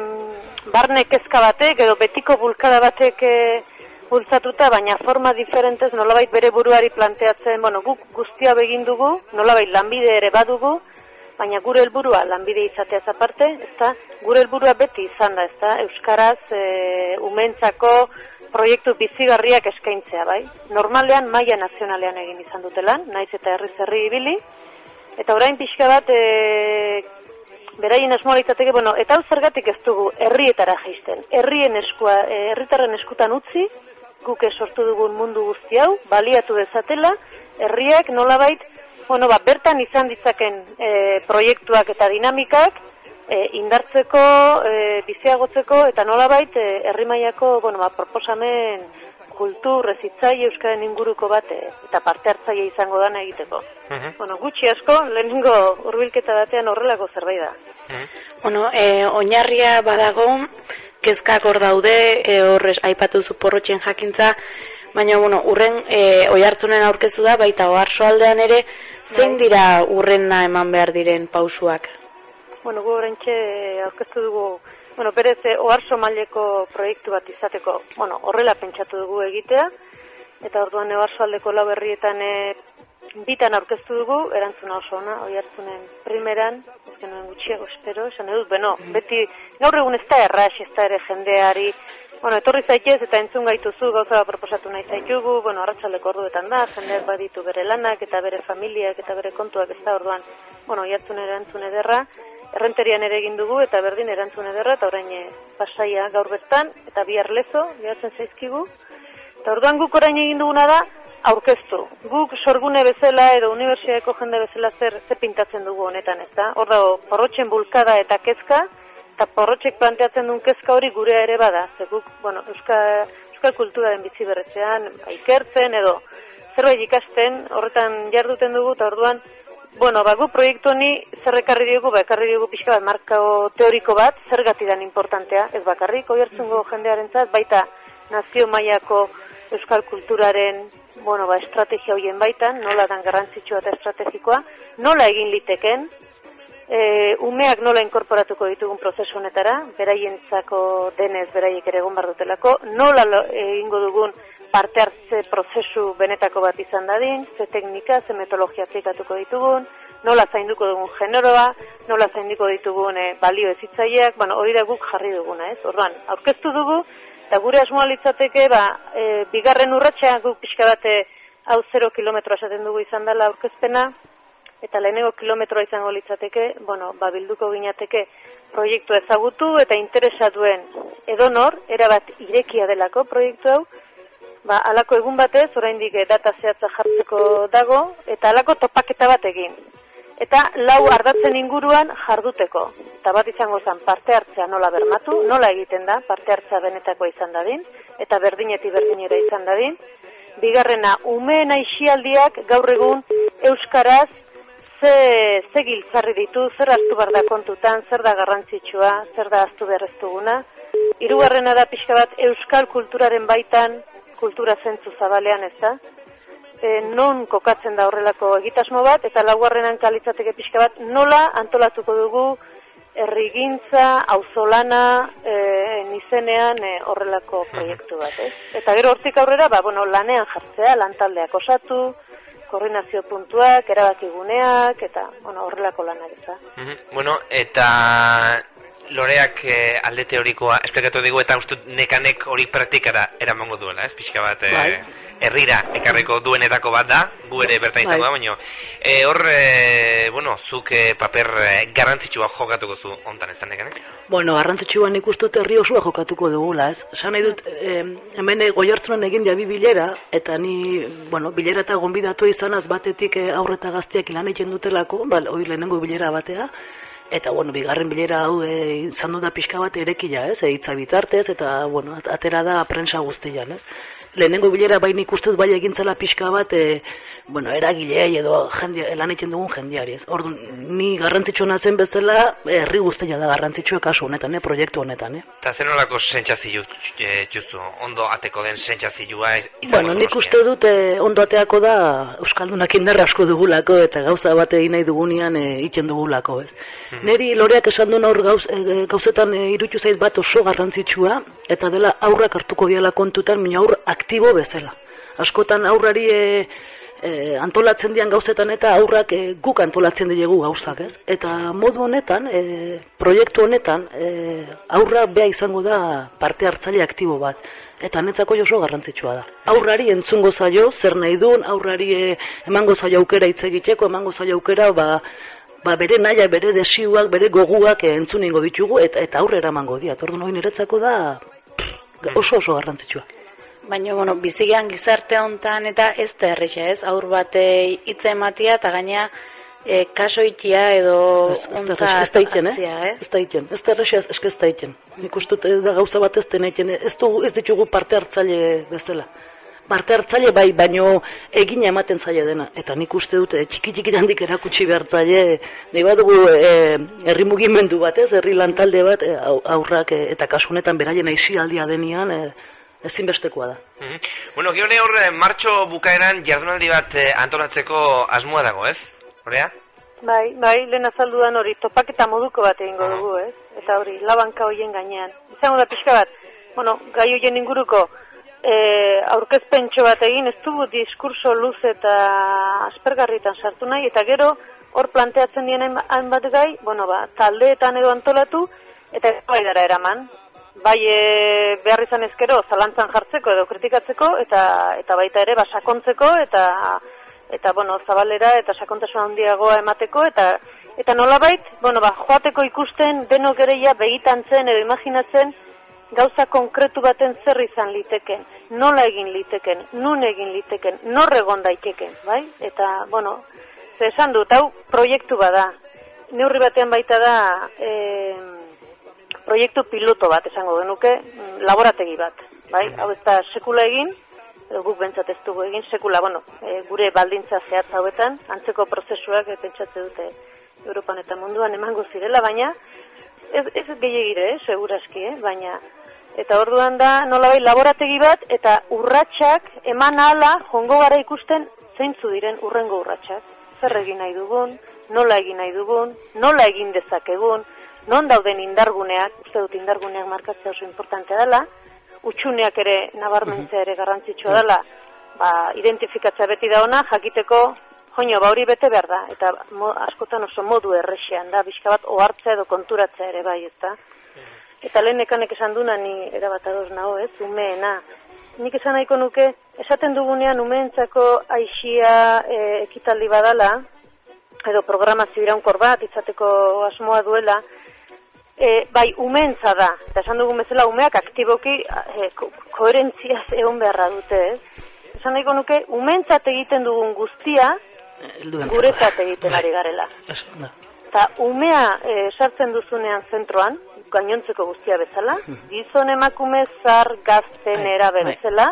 barne kezka batek, edo betiko bulkada batek e, bultzatuta, baina forma diferentez nolabait bere buruari planteatzen, bueno, guk guztia begin dugu, nolabait lanbide ere badugu, baina gure helburua lanbide izateaz aparte, ezta, gure helburua beti izan da, ezta, euskaraz e, umentzako proiektu bizigarriak eskaintzea, bai. Normalean maila nazionalean egin izan dutelan, naiz eta herriz herri ibili, eta orain pixka bat e, beraien asmoa litzateke, bueno, eta hau zergatik ez dugu herrietara jaisten, herrien eskua, e, herritarren eskutan utzi, guk sortu dugun mundu guzti hau, baliatu dezatela, herriak nolabait, bueno, ba, bertan izan ditzaken e, proiektuak eta dinamikak e, indartzeko, e, biziagotzeko, eta nolabait e, herri mailako, bueno, ba, proposamen kultur, ezitzaile, euskaren inguruko bat, e, eta parte hartzaile izango dana egiteko. Uh-huh. Bueno, gutxi asko, lehenengo hurbilketa batean horrelako zerbait da. Uh-huh. Bueno, e, oinarria badago, kezkak hor daude, e, horrez aipatu zu Porrotxen jakintza, baina, bueno, urren e, Oiartzunen aurkeztu da, baita Oarsoaldean ere, zein dira urrena eman behar diren pausuak? bueno, gu oraintxe aurkeztu dugu, bueno, berez oharso maileko proiektu bat izateko, bueno, horrela pentsatu dugu egitea, eta orduan oharso aldeko lau herrietan e, bitan aurkeztu dugu, erantzuna oso ona, Oiartzunen primeran, ez genuen gutxiago espero, esan edut, beno, beti gaur egun ez da erraz, ez da ere jendeari, bueno, etorri zaitez eta entzun gaituzu gauza proposatu nahi zaitugu, bueno, arratsaldeko orduetan da, jendeak baditu bere lanak eta bere familiak eta bere kontuak ez da orduan, bueno, Oiartzunen erantzun ederra, errenterian ere egin dugu eta berdin erantzun ederra, eta orain Pasaia gaur bertan, eta bihar Lezo, bihartzen zaizkigu, eta orduan guk orain egin duguna da, aurkeztu. Guk sorgune bezala edo unibertsitateko jende bezala zer, zer pintatzen dugu honetan, ez da? Hor dago, porrotxen bulkada eta kezka, eta porrotxek planteatzen duen kezka hori gurea ere bada. Zer guk, bueno, euskal, euskal kulturaren bizi berretzean, ikertzen edo zerbait ikasten, horretan jarduten dugu, eta orduan, bueno, ba, gu proiektu honi zer ekarri diogu, ba, ekarri diogu pixka bat marko teoriko bat, zergatik dan importantea, ez bakarrik, Oiartzungo jendearentzat, baita nazio mailako euskal kulturaren, bueno, ba, estrategia horien baitan, nola dan garrantzitsua eta estrategikoa, nola egin liteken, e, umeak nola inkorporatuko ditugun prozesu honetara, beraientzako denez beraiek ere egon behar dutelako, nola lo, egingo dugun parte hartze prozesu benetako bat izan dadin, ze teknika, ze metodologia aplikatuko ditugun, nola zainduko dugun generoa, nola zainduko ditugun e, balio ezitzaileak, bueno, hori da guk jarri duguna, ez? Orduan, aurkeztu dugu, eta gure asmoa litzateke, ba, e, bigarren urratsa guk pixka bate hau zero kilometro esaten dugu izan dela aurkezpena, eta lehenengo kilometroa izango litzateke, bueno, ba, bilduko ginateke proiektu ezagutu eta interesa duen edonor, erabat irekia delako proiektu hau, ba, alako egun batez, oraindik data zehatza jartzeko dago, eta alako topaketa bat egin. Eta lau ardatzen inguruan jarduteko. Eta bat izango zen parte hartzea nola bermatu, nola egiten da, parte hartzea benetakoa izan dadin, eta berdineti berdinera izan dadin. Bigarrena, umeen aisialdiak gaur egun euskaraz ze, ze giltzarri ditu, zer hartu behar da kontutan, zer da garrantzitsua, zer da hartu behar ez duguna. Hirugarrena da pixka bat euskal kulturaren baitan, kultura zentzu zabalean ez da. E, non kokatzen da horrelako egitasmo bat, eta laugarrenan kalitzateke pixka bat, nola antolatuko dugu herrigintza, auzolana, e, nizenean e, horrelako proiektu bat, ez? Eta gero hortik aurrera, ba, bueno, lanean jartzea, lantaldeak osatu, koordinazio puntuak, erabakiguneak, eta, bueno, horrelako lanak ez da. Bueno, eta Loreak eh, alde teorikoa esplikatu digu, eta uste nekanek hori praktikara eramango duela, ez? Pixka bat eh, herrira ekarriko duenetako bat da, gu ere bertan izango da, baina eh, hor, eh, bueno, zuk eh, paper eh, garrantzitsua jokatuko zu hontan, ez da nekanek? Bueno, garrantzitsua nik uste herri osua jokatuko dugula, ez? Esan nahi dut, eh, hemen Goiartzunen egin jabi bilera, eta ni, bueno, bilera eta gonbidatu izanaz batetik eh, aurreta gaztiak ilan egin dutelako, bal, hori lehenengo bilera batea, eta, bueno, bigarren bilera hau e, izan du da pixka bat erekila, ez, e, hitza bitartez, eta, bueno, atera da prensa guztian, ez. Lehenengo bilera bai nik ustez bai egintzela pixka bat, e, bueno, eragilei edo jendia, lan egiten dugun jendiari, ez. Orduan, ni garrantzitsua zen bezala, herri guztia da garrantzitsua kasu honetan, eh, proiektu honetan, eh. Eta zen olako sentsazio txuzu, ondo ateko den sentsazioa izango? Bueno, nik uste dut eh, ondo ateako da Euskaldunak indarra asko dugulako, eta gauza bat egin nahi dugunean eh, iten dugulako, ez. Hmm. Neri Loreak esan duen aur gauz, eh, gauzetan eh, irutu zait bat oso garrantzitsua, eta dela aurrak hartuko diala kontutan, mina aur aktibo bezala. Askotan aurrari eh, E, antolatzen dian gauzetan eta aurrak e, guk antolatzen diegu gauzak, ez? Eta modu honetan, e, proiektu honetan, e, aurra beha izango da parte hartzaile aktibo bat. Eta netzako oso garrantzitsua da. Aurrari entzungo zaio, zer nahi duen, aurrari e, emango zaio aukera hitz egiteko, emango zaio aukera, ba, ba bere naia, bere desiuak, bere goguak e, entzun ingo ditugu, eta, eta aurrera emango dia. Orduan hori niretzako da oso oso garrantzitsua. Baina, bueno, bizigean gizarte hontan eta ez da erresa, ez? Aur batei hitza ematia eta gaina e, kaso itia edo ontza hartzia, eh? Ez da iten, ez da erresa, eske ez da iten. Nik uste da gauza bat ez den iten, ez, ez ditugu parte hartzaile bezala. Parte hartzaile bai, baino egina ematen zaile dena. Eta nik uste dute txiki-txiki handik erakutsi behartzaile, nahi badugu herri e, mugimendu bat, ez? Herri lantalde bat, e, aurrak e, eta kasunetan beraien aisialdia denian, e, ezinbestekoa da. Mm-hmm. Bueno, gione hor, martxo bukaeran jardunaldi bat eh, antolatzeko asmoa dago, ez? Horea? Bai, bai, lehen azaldudan hori, topaketa moduko bat egingo dugu, ez? Eta hori, labanka horien gainean. Izango da pixka bat, bueno, gai horien inguruko, e, aurkezpentxo bat egin, ez dugu diskurso luz eta aspergarritan sartu nahi, eta gero, hor planteatzen dienen hainbat gai, bueno, ba, taldeetan edo antolatu, eta ez bai dara eraman. Bai, e, behar izan ezkero, zalantzan jartzeko edo kritikatzeko, eta, eta baita ere, basakontzeko, eta... eta, bueno, zabalera eta sakontasun handiagoa emateko, eta eta nolabait, bueno, ba, joateko ikusten, denok ere ja begitantzen edo imaginatzen gauza konkretu baten zer izan liteken, nola egin liteken, nun egin liteken, nor egon daiteken, bai? Eta, bueno, ze esan dut, hau proiektu bada, neurri batean baita da e, proiektu piloto bat, esango genuke, laborategi bat, bai? Hau ez da sekula egin, edo guk bentsat ez dugu egin, sekula, bueno, e, gure baldintza zehatz hauetan, antzeko prozesuak e, pentsatze dute Europan eta munduan emango zirela, baina ez, ez gehiagire, eh, seguraski, eh, baina eta orduan da nolabai laborategi bat eta urratsak eman ahala jongo gara ikusten zeintzu diren urrengo urratsak. Zer egin nahi dugun, nola egin nahi dugun, nola egin dezakegun, non dauden indarguneak, uste dut indarguneak markatzea oso importantea dela, utxuneak ere nabarmentzea ere garrantzitsua dela, ba, identifikatzea beti da ona, jakiteko, joño, ba hori bete behar da, eta mo, askotan oso modu errexean da, bizka bat ohartzea edo konturatzea ere bai, ezta. Eta lehen ekanek esan duna, ni erabat ados nago, ez, umeena. Nik esan nahiko nuke, esaten dugunean umeentzako aixia e, ekitaldi badala, edo programazio iraunkor bat, izateko asmoa duela, E, bai, umeentza da, eta esan dugun bezala umeak aktiboki e, ko koherentziaz egon beharra dute, ez? Esan nahiko nuke, umeentzat egiten dugun guztia, guretzat egiten ari garela. Eta umea e, sartzen duzunean zentroan, gainontzeko guztia bezala, gizon emakume zar gazte nerabe bezala,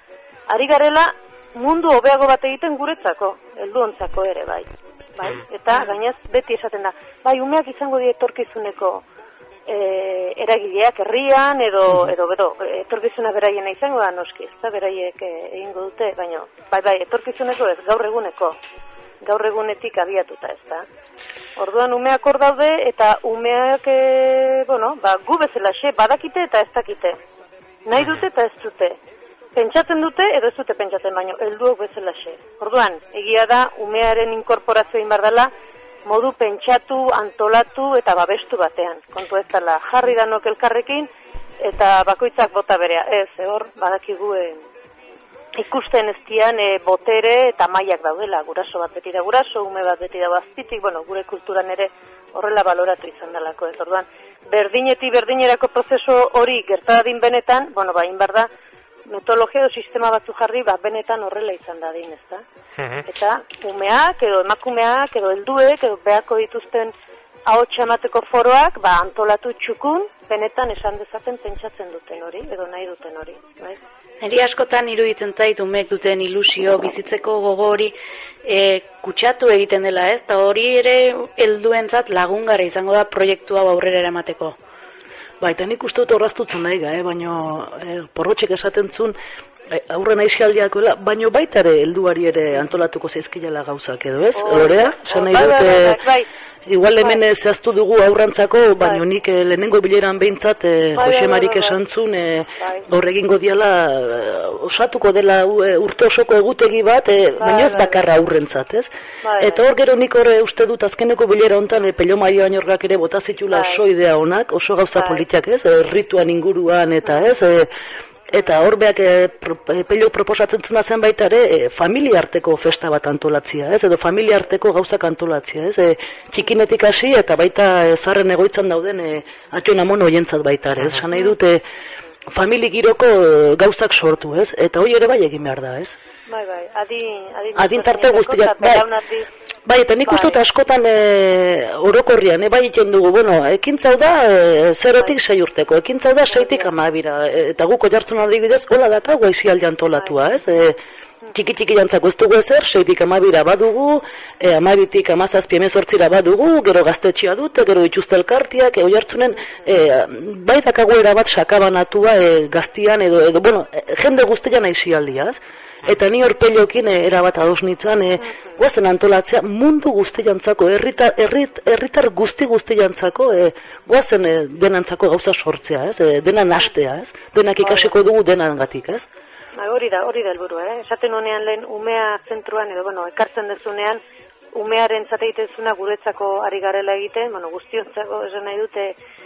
ari garela mundu hobeago bat egiten guretzako, helduontzako ere, bai. Bai? Eta gainaz beti esaten da, bai, umeak izango die etorkizuneko E, eragileak herrian edo edo gero etorkizuna beraiena izango da noski, ezta beraiek e, egingo dute, baina bai bai etorkizuneko ez, gaur eguneko. Gaur egunetik abiatuta, ezta. Orduan umeak hor daude eta umeak e, bueno, ba gu bezalaxe badakite eta ez dakite. Nahi dute eta ez dute. Pentsatzen dute edo ez dute pentsatzen, baina helduok bezalaxe. Orduan, egia da umearen inkorporazioa inbardala modu pentsatu, antolatu eta babestu batean. Kontu ez dela jarri danok elkarrekin eta bakoitzak bota berea. Ez, hor, badakigu e, ikusten ez dian e, botere eta mailak daudela. Guraso bat beti da guraso, ume bat beti da baztitik, bueno, gure kulturan ere horrela baloratu izan delako. Ez, orduan, berdineti berdinerako prozesu hori gertadin benetan, bueno, ba, inbar da, metodologia edo sistema batzu jarri, ba, benetan horrela izan da din, ezta? Eta umeak, edo emakumeak, edo helduek, edo beharko dituzten ahotsa emateko foroak, ba, antolatu txukun, benetan esan dezaten pentsatzen duten hori, edo nahi duten hori. Bai? Neri askotan iruditzen zait umeek duten ilusio, bizitzeko gogo hori e, kutsatu egiten dela, ez? Eta hori ere helduentzat lagungara izango da proiektu hau aurrera eramateko. Ba, eta nik uste dut horraztutzen nahi ga, eh? Baina eh, porrotxek esaten zuen, eh, aurren aizkialdiakoela, baina baita ere helduari ere antolatuko zaizkilela gauzak edo, ez? Oh, Lorea, esan nahi dut, eh, bai, igual hemen bai. Zehaztu dugu aurrantzako, baina nik eh, lehenengo bileran behintzat, eh, bai, Jose Marik bai, bai, esan zuen, eh, bai. Gaur egingo diala, eh, osatuko dela uh, urte osoko egutegi bat, eh, bai, baina ez bakarra aurrentzat, ez? Bai, eta hor gero nik horre uste dut azkeneko bilera hontan, eh, Pello Mario Añorgak ere botazitula bai. Oso idea honak, oso gauza bai. Politiak, ez? Eh, rituan inguruan eta ez, eh, eta hor beak e, pro, e, Pello proposatzen zuna zen baita ere e, familia arteko festa bat antolatzia, ez? Edo familia arteko gauzak antolatzia, ez? E, txikinetik hasi eta baita e, zarren egoitzan dauden e, atxon amon oientzat baita ere, ez? Esan nahi dute famili giroko e, gauzak sortu, ez? Eta hori ere bai egin behar da, ez? Bai, bai, adin... Adin, adin tarte guztiak, bai. Bai, eta nik uste dut askotan e, orokorrian, e, bai iten dugu, bueno, ekintzau da e, zerotik bai. Sei urteko, ekintzau da seitik amabira, e, eta guko jartzen adibidez, hola daka guaizialdi antolatua, ez? E, txiki txiki jantzako ez dugu ezer, seitik amabira badugu, e, amabitik amazazpi emezortzira badugu, gero gaztetxia dute, gero dituzte elkartiak, e, oi hartzunen, e, bai dakago erabat sakabanatua e, gaztian, edo, edo, bueno, e, jende guztian aizialdiaz. Eta ni horpelokin e, erabat ados nintzen, e, guazen antolatzea mundu guztiantzako, herritar, herrit, herritar guzti guztiantzako, e, guazen e, denantzako gauza sortzea, ez? E, dena nastea, ez? Denak ikasiko dugu denangatik, ez? Ba, hori da, hori da helburua, eh? Esaten honean lehen umea zentruan, edo, bueno, ekartzen dezunean, umearen zateitezuna guretzako ari garela egiten, bueno, guztiontzako esan nahi dute,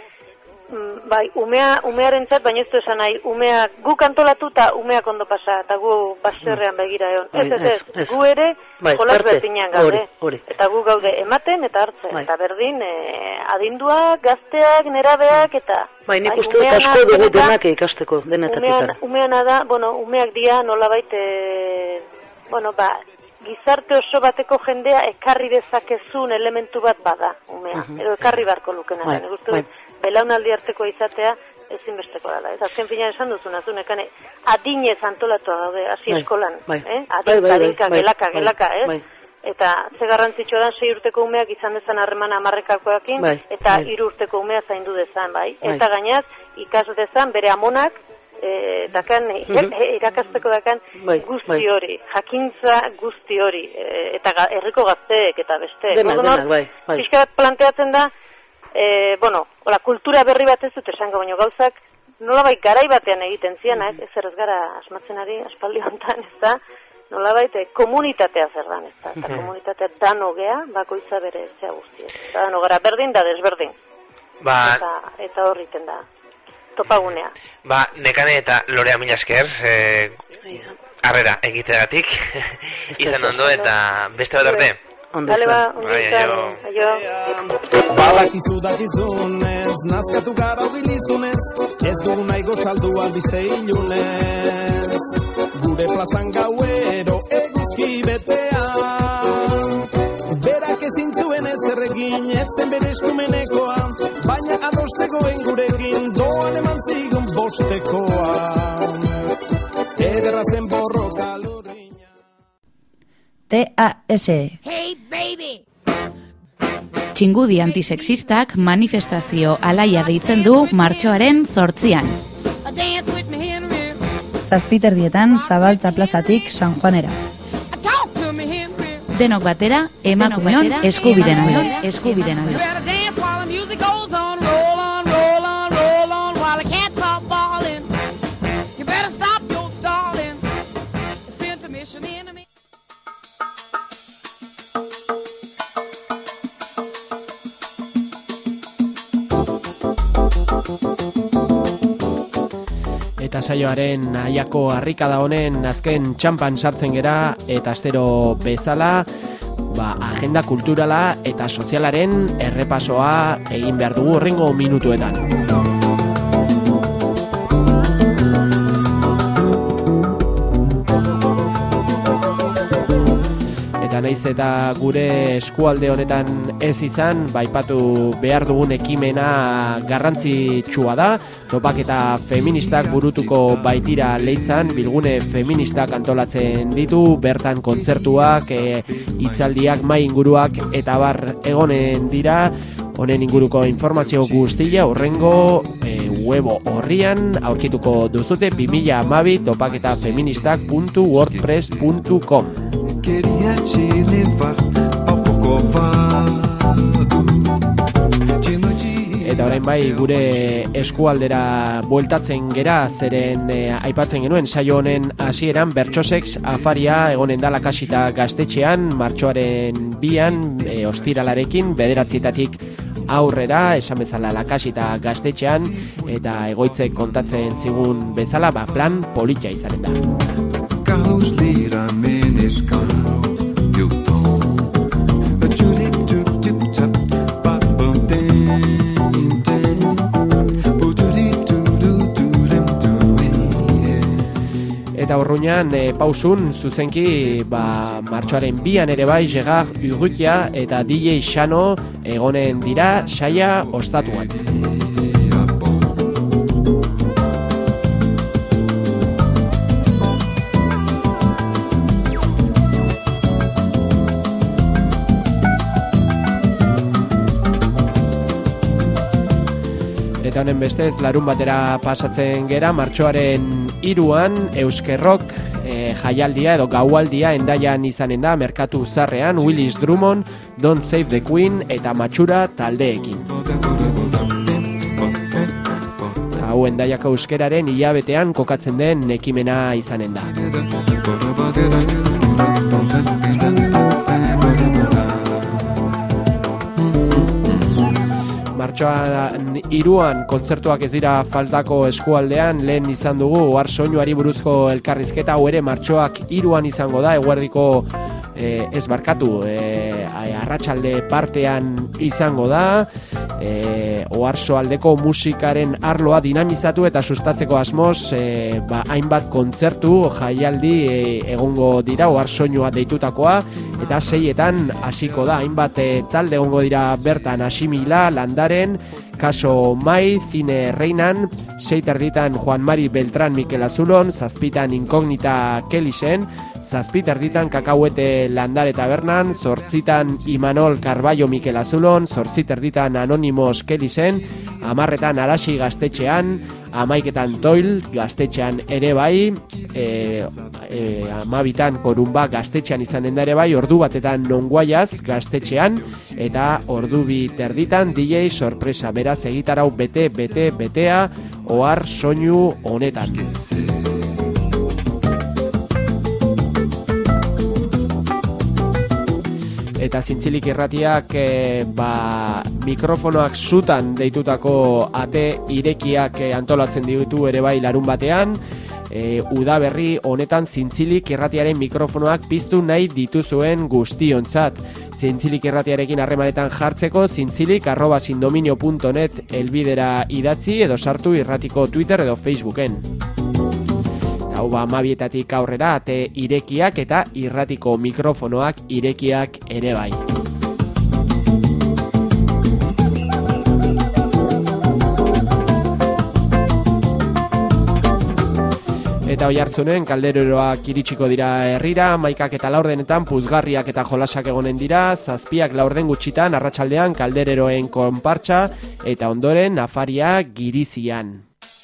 mm, bai, umea, umearen zat, baina ez du esan nahi, umea guk antolatu eta umeak ondo pasa, eta gu baserrean begira egon. Ez, ez, ez, ez, gu ere jolas berdinean gaude, eta gu gaude ematen eta hartzen, bai. Eta berdin, e, adinduak, gazteak, nerabeak, eta... Bai, nik uste dut asko dugu denak ikasteko, denetatik. Umeana da, bueno, umeak dia nolabait, e, bueno, ba, gizarte oso bateko jendea ekarri dezakezun elementu bat bada, umea, uh-huh. Edo ekarri barko lukena. Bai, bai. Belaunaldi arteko izatea ezinbesteko dela. Ez azken finean esan duzuna, zunekane, adinez antolatua daude, hasi bai, eskolan. Bai. Eh? Adinka, bai, bai, adinka, bai, gelaka, bai, gelaka, ez? Bai. Eta ze garrantzitsua da sei urteko umeak izan dezan harreman hamarrekakoekin, bai, eta bai. Hiru urteko umea zaindu dezan, bai? Bai. Eta gainaz, ikas dezan bere amonak, E, dakan, mm-hmm. e, irakasteko dakan bai, guzti bai. Hori, jakintza guzti hori, e, eta ga, herriko gazteek eta beste. Denak, denak, bai, bai. Pixka bat planteatzen da, e, bueno, ola, kultura berri bat ez dut esango, baino gauzak, nolabait garai batean egiten zianak, ez ez gara asmatzen ari, aspaldi hontan, ez da, nolabait e, komunitatea zer dan, ez da, eta komunitatea dano gea, bakoitza bere zea guztia. Eta dano gara berdin da desberdin. Ba... Eta, eta horriten da. Topagunea. Ba, Nekane eta Lorea mila esker, eh, arrera egiteagatik, izan ondo eta beste bat arte. Dale ba, ondo izan, aio. Balakizu dakizunez, nazkatu gara bilizunez, ez dugu nahi gozaldu albiste ilunez. Gure plazan gauero eguzki betean, berak ezin zuen ez erregin, ez zen bere eskumenekoa, baina adostegoen gurekin doan eman zigun bostekoa. Ederra zen borroka lurriña. T A S Hey baby! Txingudi antisexistak manifestazio alaia deitzen du martxoaren zortzian. Zazpiterdietan Zabaltza plazatik San Juanera. Denok batera, emakumeon eskubiden alde. Eskubiden alde. Eta saioaren aiako harrikada honen azken txampan sartzen gera, eta astero bezala, ba, agenda kulturala eta sozialaren errepasoa egin behar dugu horrengo minutuetan. Eta naiz eta gure eskualde honetan ez izan, baipatu behar dugun ekimena garrantzitsua da, topaketa feministak burutuko baitira Leitzan, bilgune feministak antolatzen ditu, bertan kontzertuak, e, hitzaldiak, mai inguruak eta bar egonen dira. Honen inguruko informazio guztia horrengo e, webo horrian aurkituko duzute bi mila hamabi topaketafeministak puntu wordpress puntu com. Queria te levar ao Corcovado. Eta orain bai gure eskualdera bueltatzen gera, zeren e, aipatzen genuen saio honen hasieran Bertsosex afaria egonen da Lakasita gaztetxean, martxoaren bian, e, ostiralarekin, bederatzietatik aurrera, esan bezala Lakasita gaztetxean, eta egoitzek kontatzen zigun bezala, ba, plan politia izanen da. Carlos Lira Menescal, eu tom, tchurip tchup tchup tchap, papam tem tem, puturip turu turem tuem. Eta horruñan e, pausun zuzenki ba, martxoaren bian ere bai Gerard Urrutia eta D J Xano egonen dira saia ostatuan. Eta honen bestez, larun batera pasatzen gera, martxoaren hiruan Euskerrok e, e, jaialdia edo gaualdia Hendaian izanen da, merkatu zarrean, Willis Drummond, Don't Save the Queen eta Matxura taldeekin. Hau Hendaiako euskeraren hilabetean kokatzen den ekimena izanen da. Martxoan hiruan kontzertuak ez dira faltako eskualdean, lehen izan dugu ohar soinuari buruzko elkarrizketa, hau ere martxoak hiruan izango da, eguerdiko e, ez barkatu, e, arratsalde partean izango da, e, oharsoaldeko musikaren arloa dinamizatu eta sustatzeko asmoz, e, ba, hainbat kontzertu jaialdi e, egongo dira, ohar soinua deitutakoa, eta seietan hasiko da, hainbat e, talde egongo dira bertan, Asimila, Landaren, Kaso Mai, Zine Reinan, seit erditan Juan Mari Beltran Mikel Azulon, zazpitan Inkognita Kelisen, zazpit erditan Kakauete Landare Tabernan, zortzitan Imanol Carballo Mikel Azulon, zortzit erditan Anonimos Kelisen, amarretan Araxi Gaztetxean, amaiketan Toil Gaztetxean ere bai, e, e, amabitan Korumba Gaztetxean izanen da ere bai, ordu batetan Nonguaiaz Gaztetxean, eta ordu bi terditan D J sorpresa, beraz egitarau bete, bete, betea, ohar soinu honetan. Eta Zintzilik irratiak e, ba, mikrofonoak zutan deitutako ate irekiak e, antolatzen ditu ere bai larun batean. E, udaberri honetan Zintzilik irratiaren mikrofonoak piztu nahi dituzuen guztiontzat. Zintzilik irratiarekin harremanetan jartzeko zintzilik arroba sindominio punto net elbidera idatzi edo sartu irratiko Twitter edo Facebooken. Hau ba, amabietatik aurrera ate irekiak eta irratiko mikrofonoak irekiak ere bai. Eta Oiartzunen kaldereroak iritsiko dira herrira, maikak eta laurdenetan puzgarriak eta jolasak egonen dira, zazpiak laurden gutxitan arratsaldean kaldereroen konpartsa eta ondoren afaria Girizian.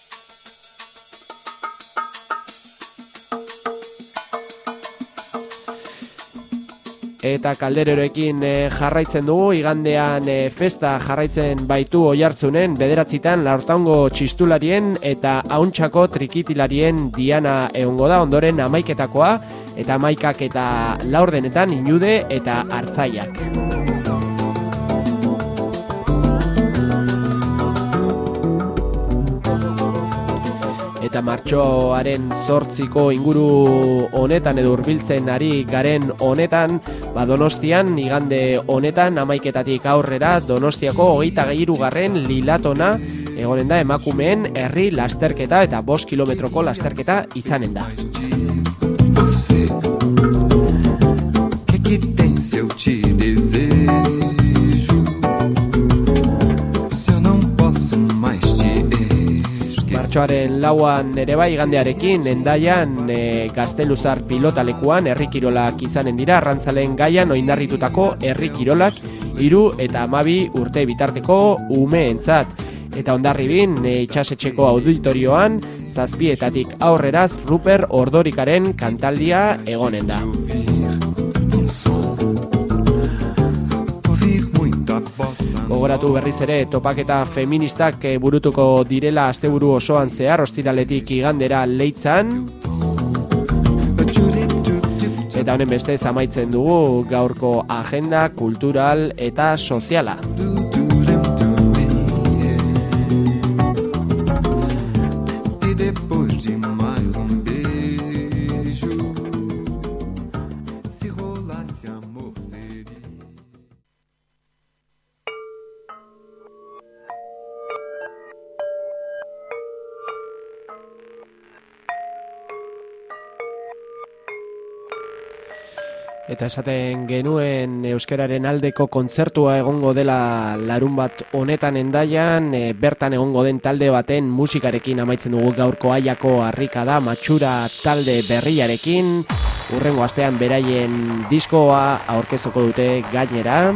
Eta kaldereroekin e, jarraitzen dugu, igandean e, festa jarraitzen baitu Oiartzunen, bederatzitan laurtaungo txistularien eta hauntxako trikitilarien diana egongo da, ondoren amaiketakoa, eta amaikak eta laurdenetan inude eta hartzaiak. Eta martxoaren zortziko inguru honetan edo hurbiltzen ari garen honetan, ba Donostian igande honetan amaiketatik aurrera Donostiako hogeita hirugarren Lilatona egonen da emakumeen herri lasterketa eta bost kilometroko lasterketa izanen da. Martxoaren lauan ere bai igandearekin Hendaian e, Gazteluzar pilotalekuan herri kirolak izanen dira, arrantzaleen gaian oinarritutako herri kirolak hiru eta hamabi urte bitarteko umeentzat. Eta Hondarribin e, itxasetxeko auditorioan zazpietatik aurreraz Ruper Ordorikaren kantaldia egonen da. Gogoratu berriz ere topaketa feministak burutuko direla asteburu osoan zehar, ostiraletik igandera Leitzan. Eta honen beste amaitzen dugu gaurko agenda kultural eta soziala. Eta esaten genuen euskararen aldeko kontzertua egongo dela larun bat honetan Hendaian, e, bertan egongo den talde baten musikarekin amaitzen dugu gaurko Aiako harrika da, Matxura talde berriarekin, urrengo astean beraien diskoa aurkeztuko dute gainera.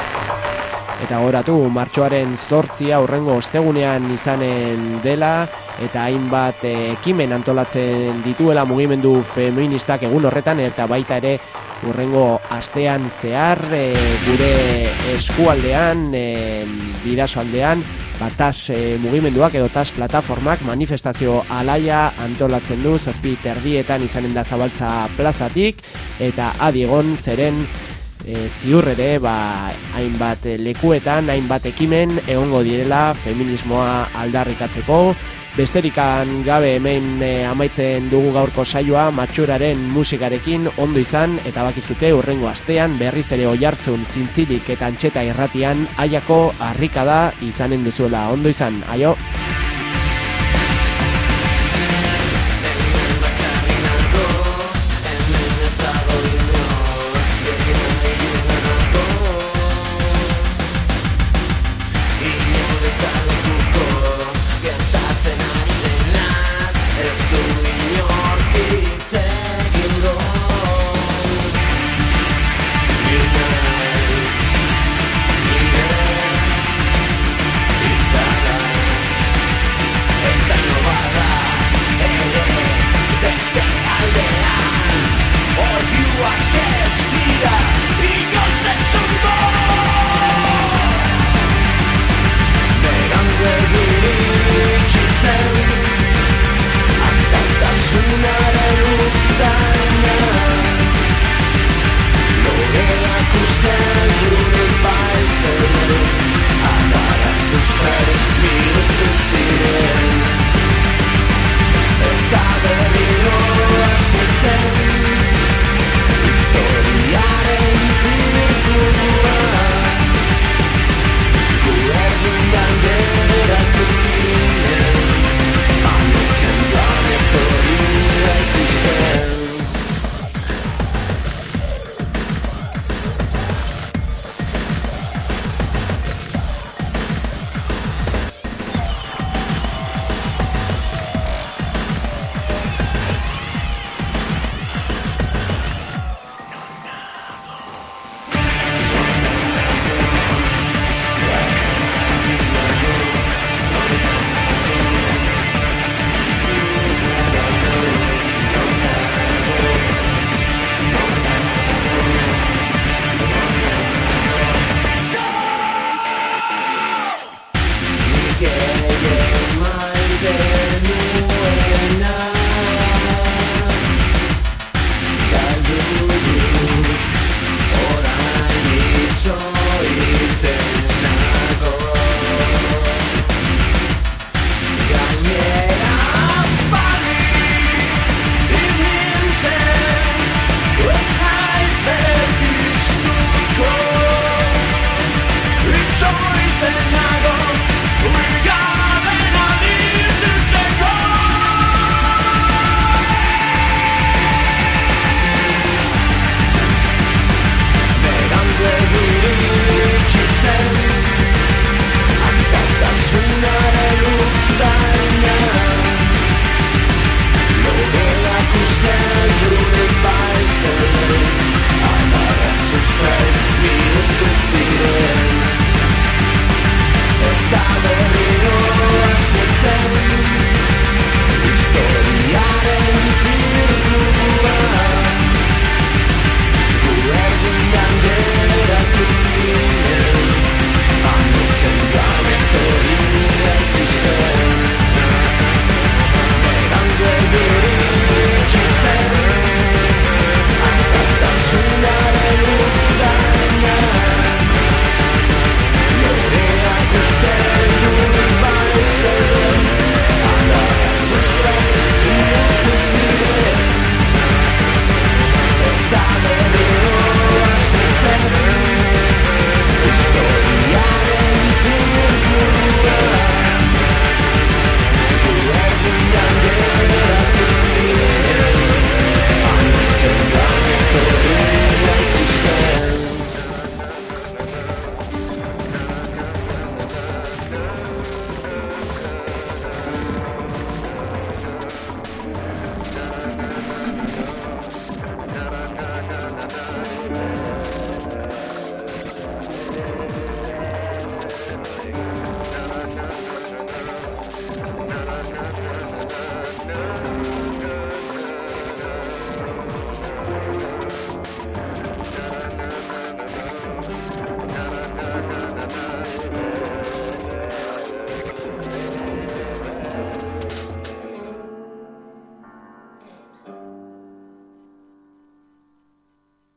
Eta goratu, martxoaren zortzia urrengo ostegunean izanen dela, eta hainbat e, ekimen antolatzen dituela mugimendu feministak egun horretan, eta baita ere urrengo astean zehar e, gure eskualdean, e, bidasoaldean, bataz e, mugimenduak edo tas plataformak manifestazio alaia antolatzen du zazpi terdietan izanen da Zabaltza plazatik, eta adiegon zeren e, ziur ere ba, hainbat lekuetan, hainbat ekimen egongo direla feminismoa aldarrikatzeko. Besterikan gabe hemen e, amaitzen dugu gaurko saioa matxuraren musikarekin ondo izan, eta bakizute urrengo astean berriz ere Oiartzun, Zintzilik eta Antxeta irratian Aiako harrikada izanen duzuela. Ondo izan, aio!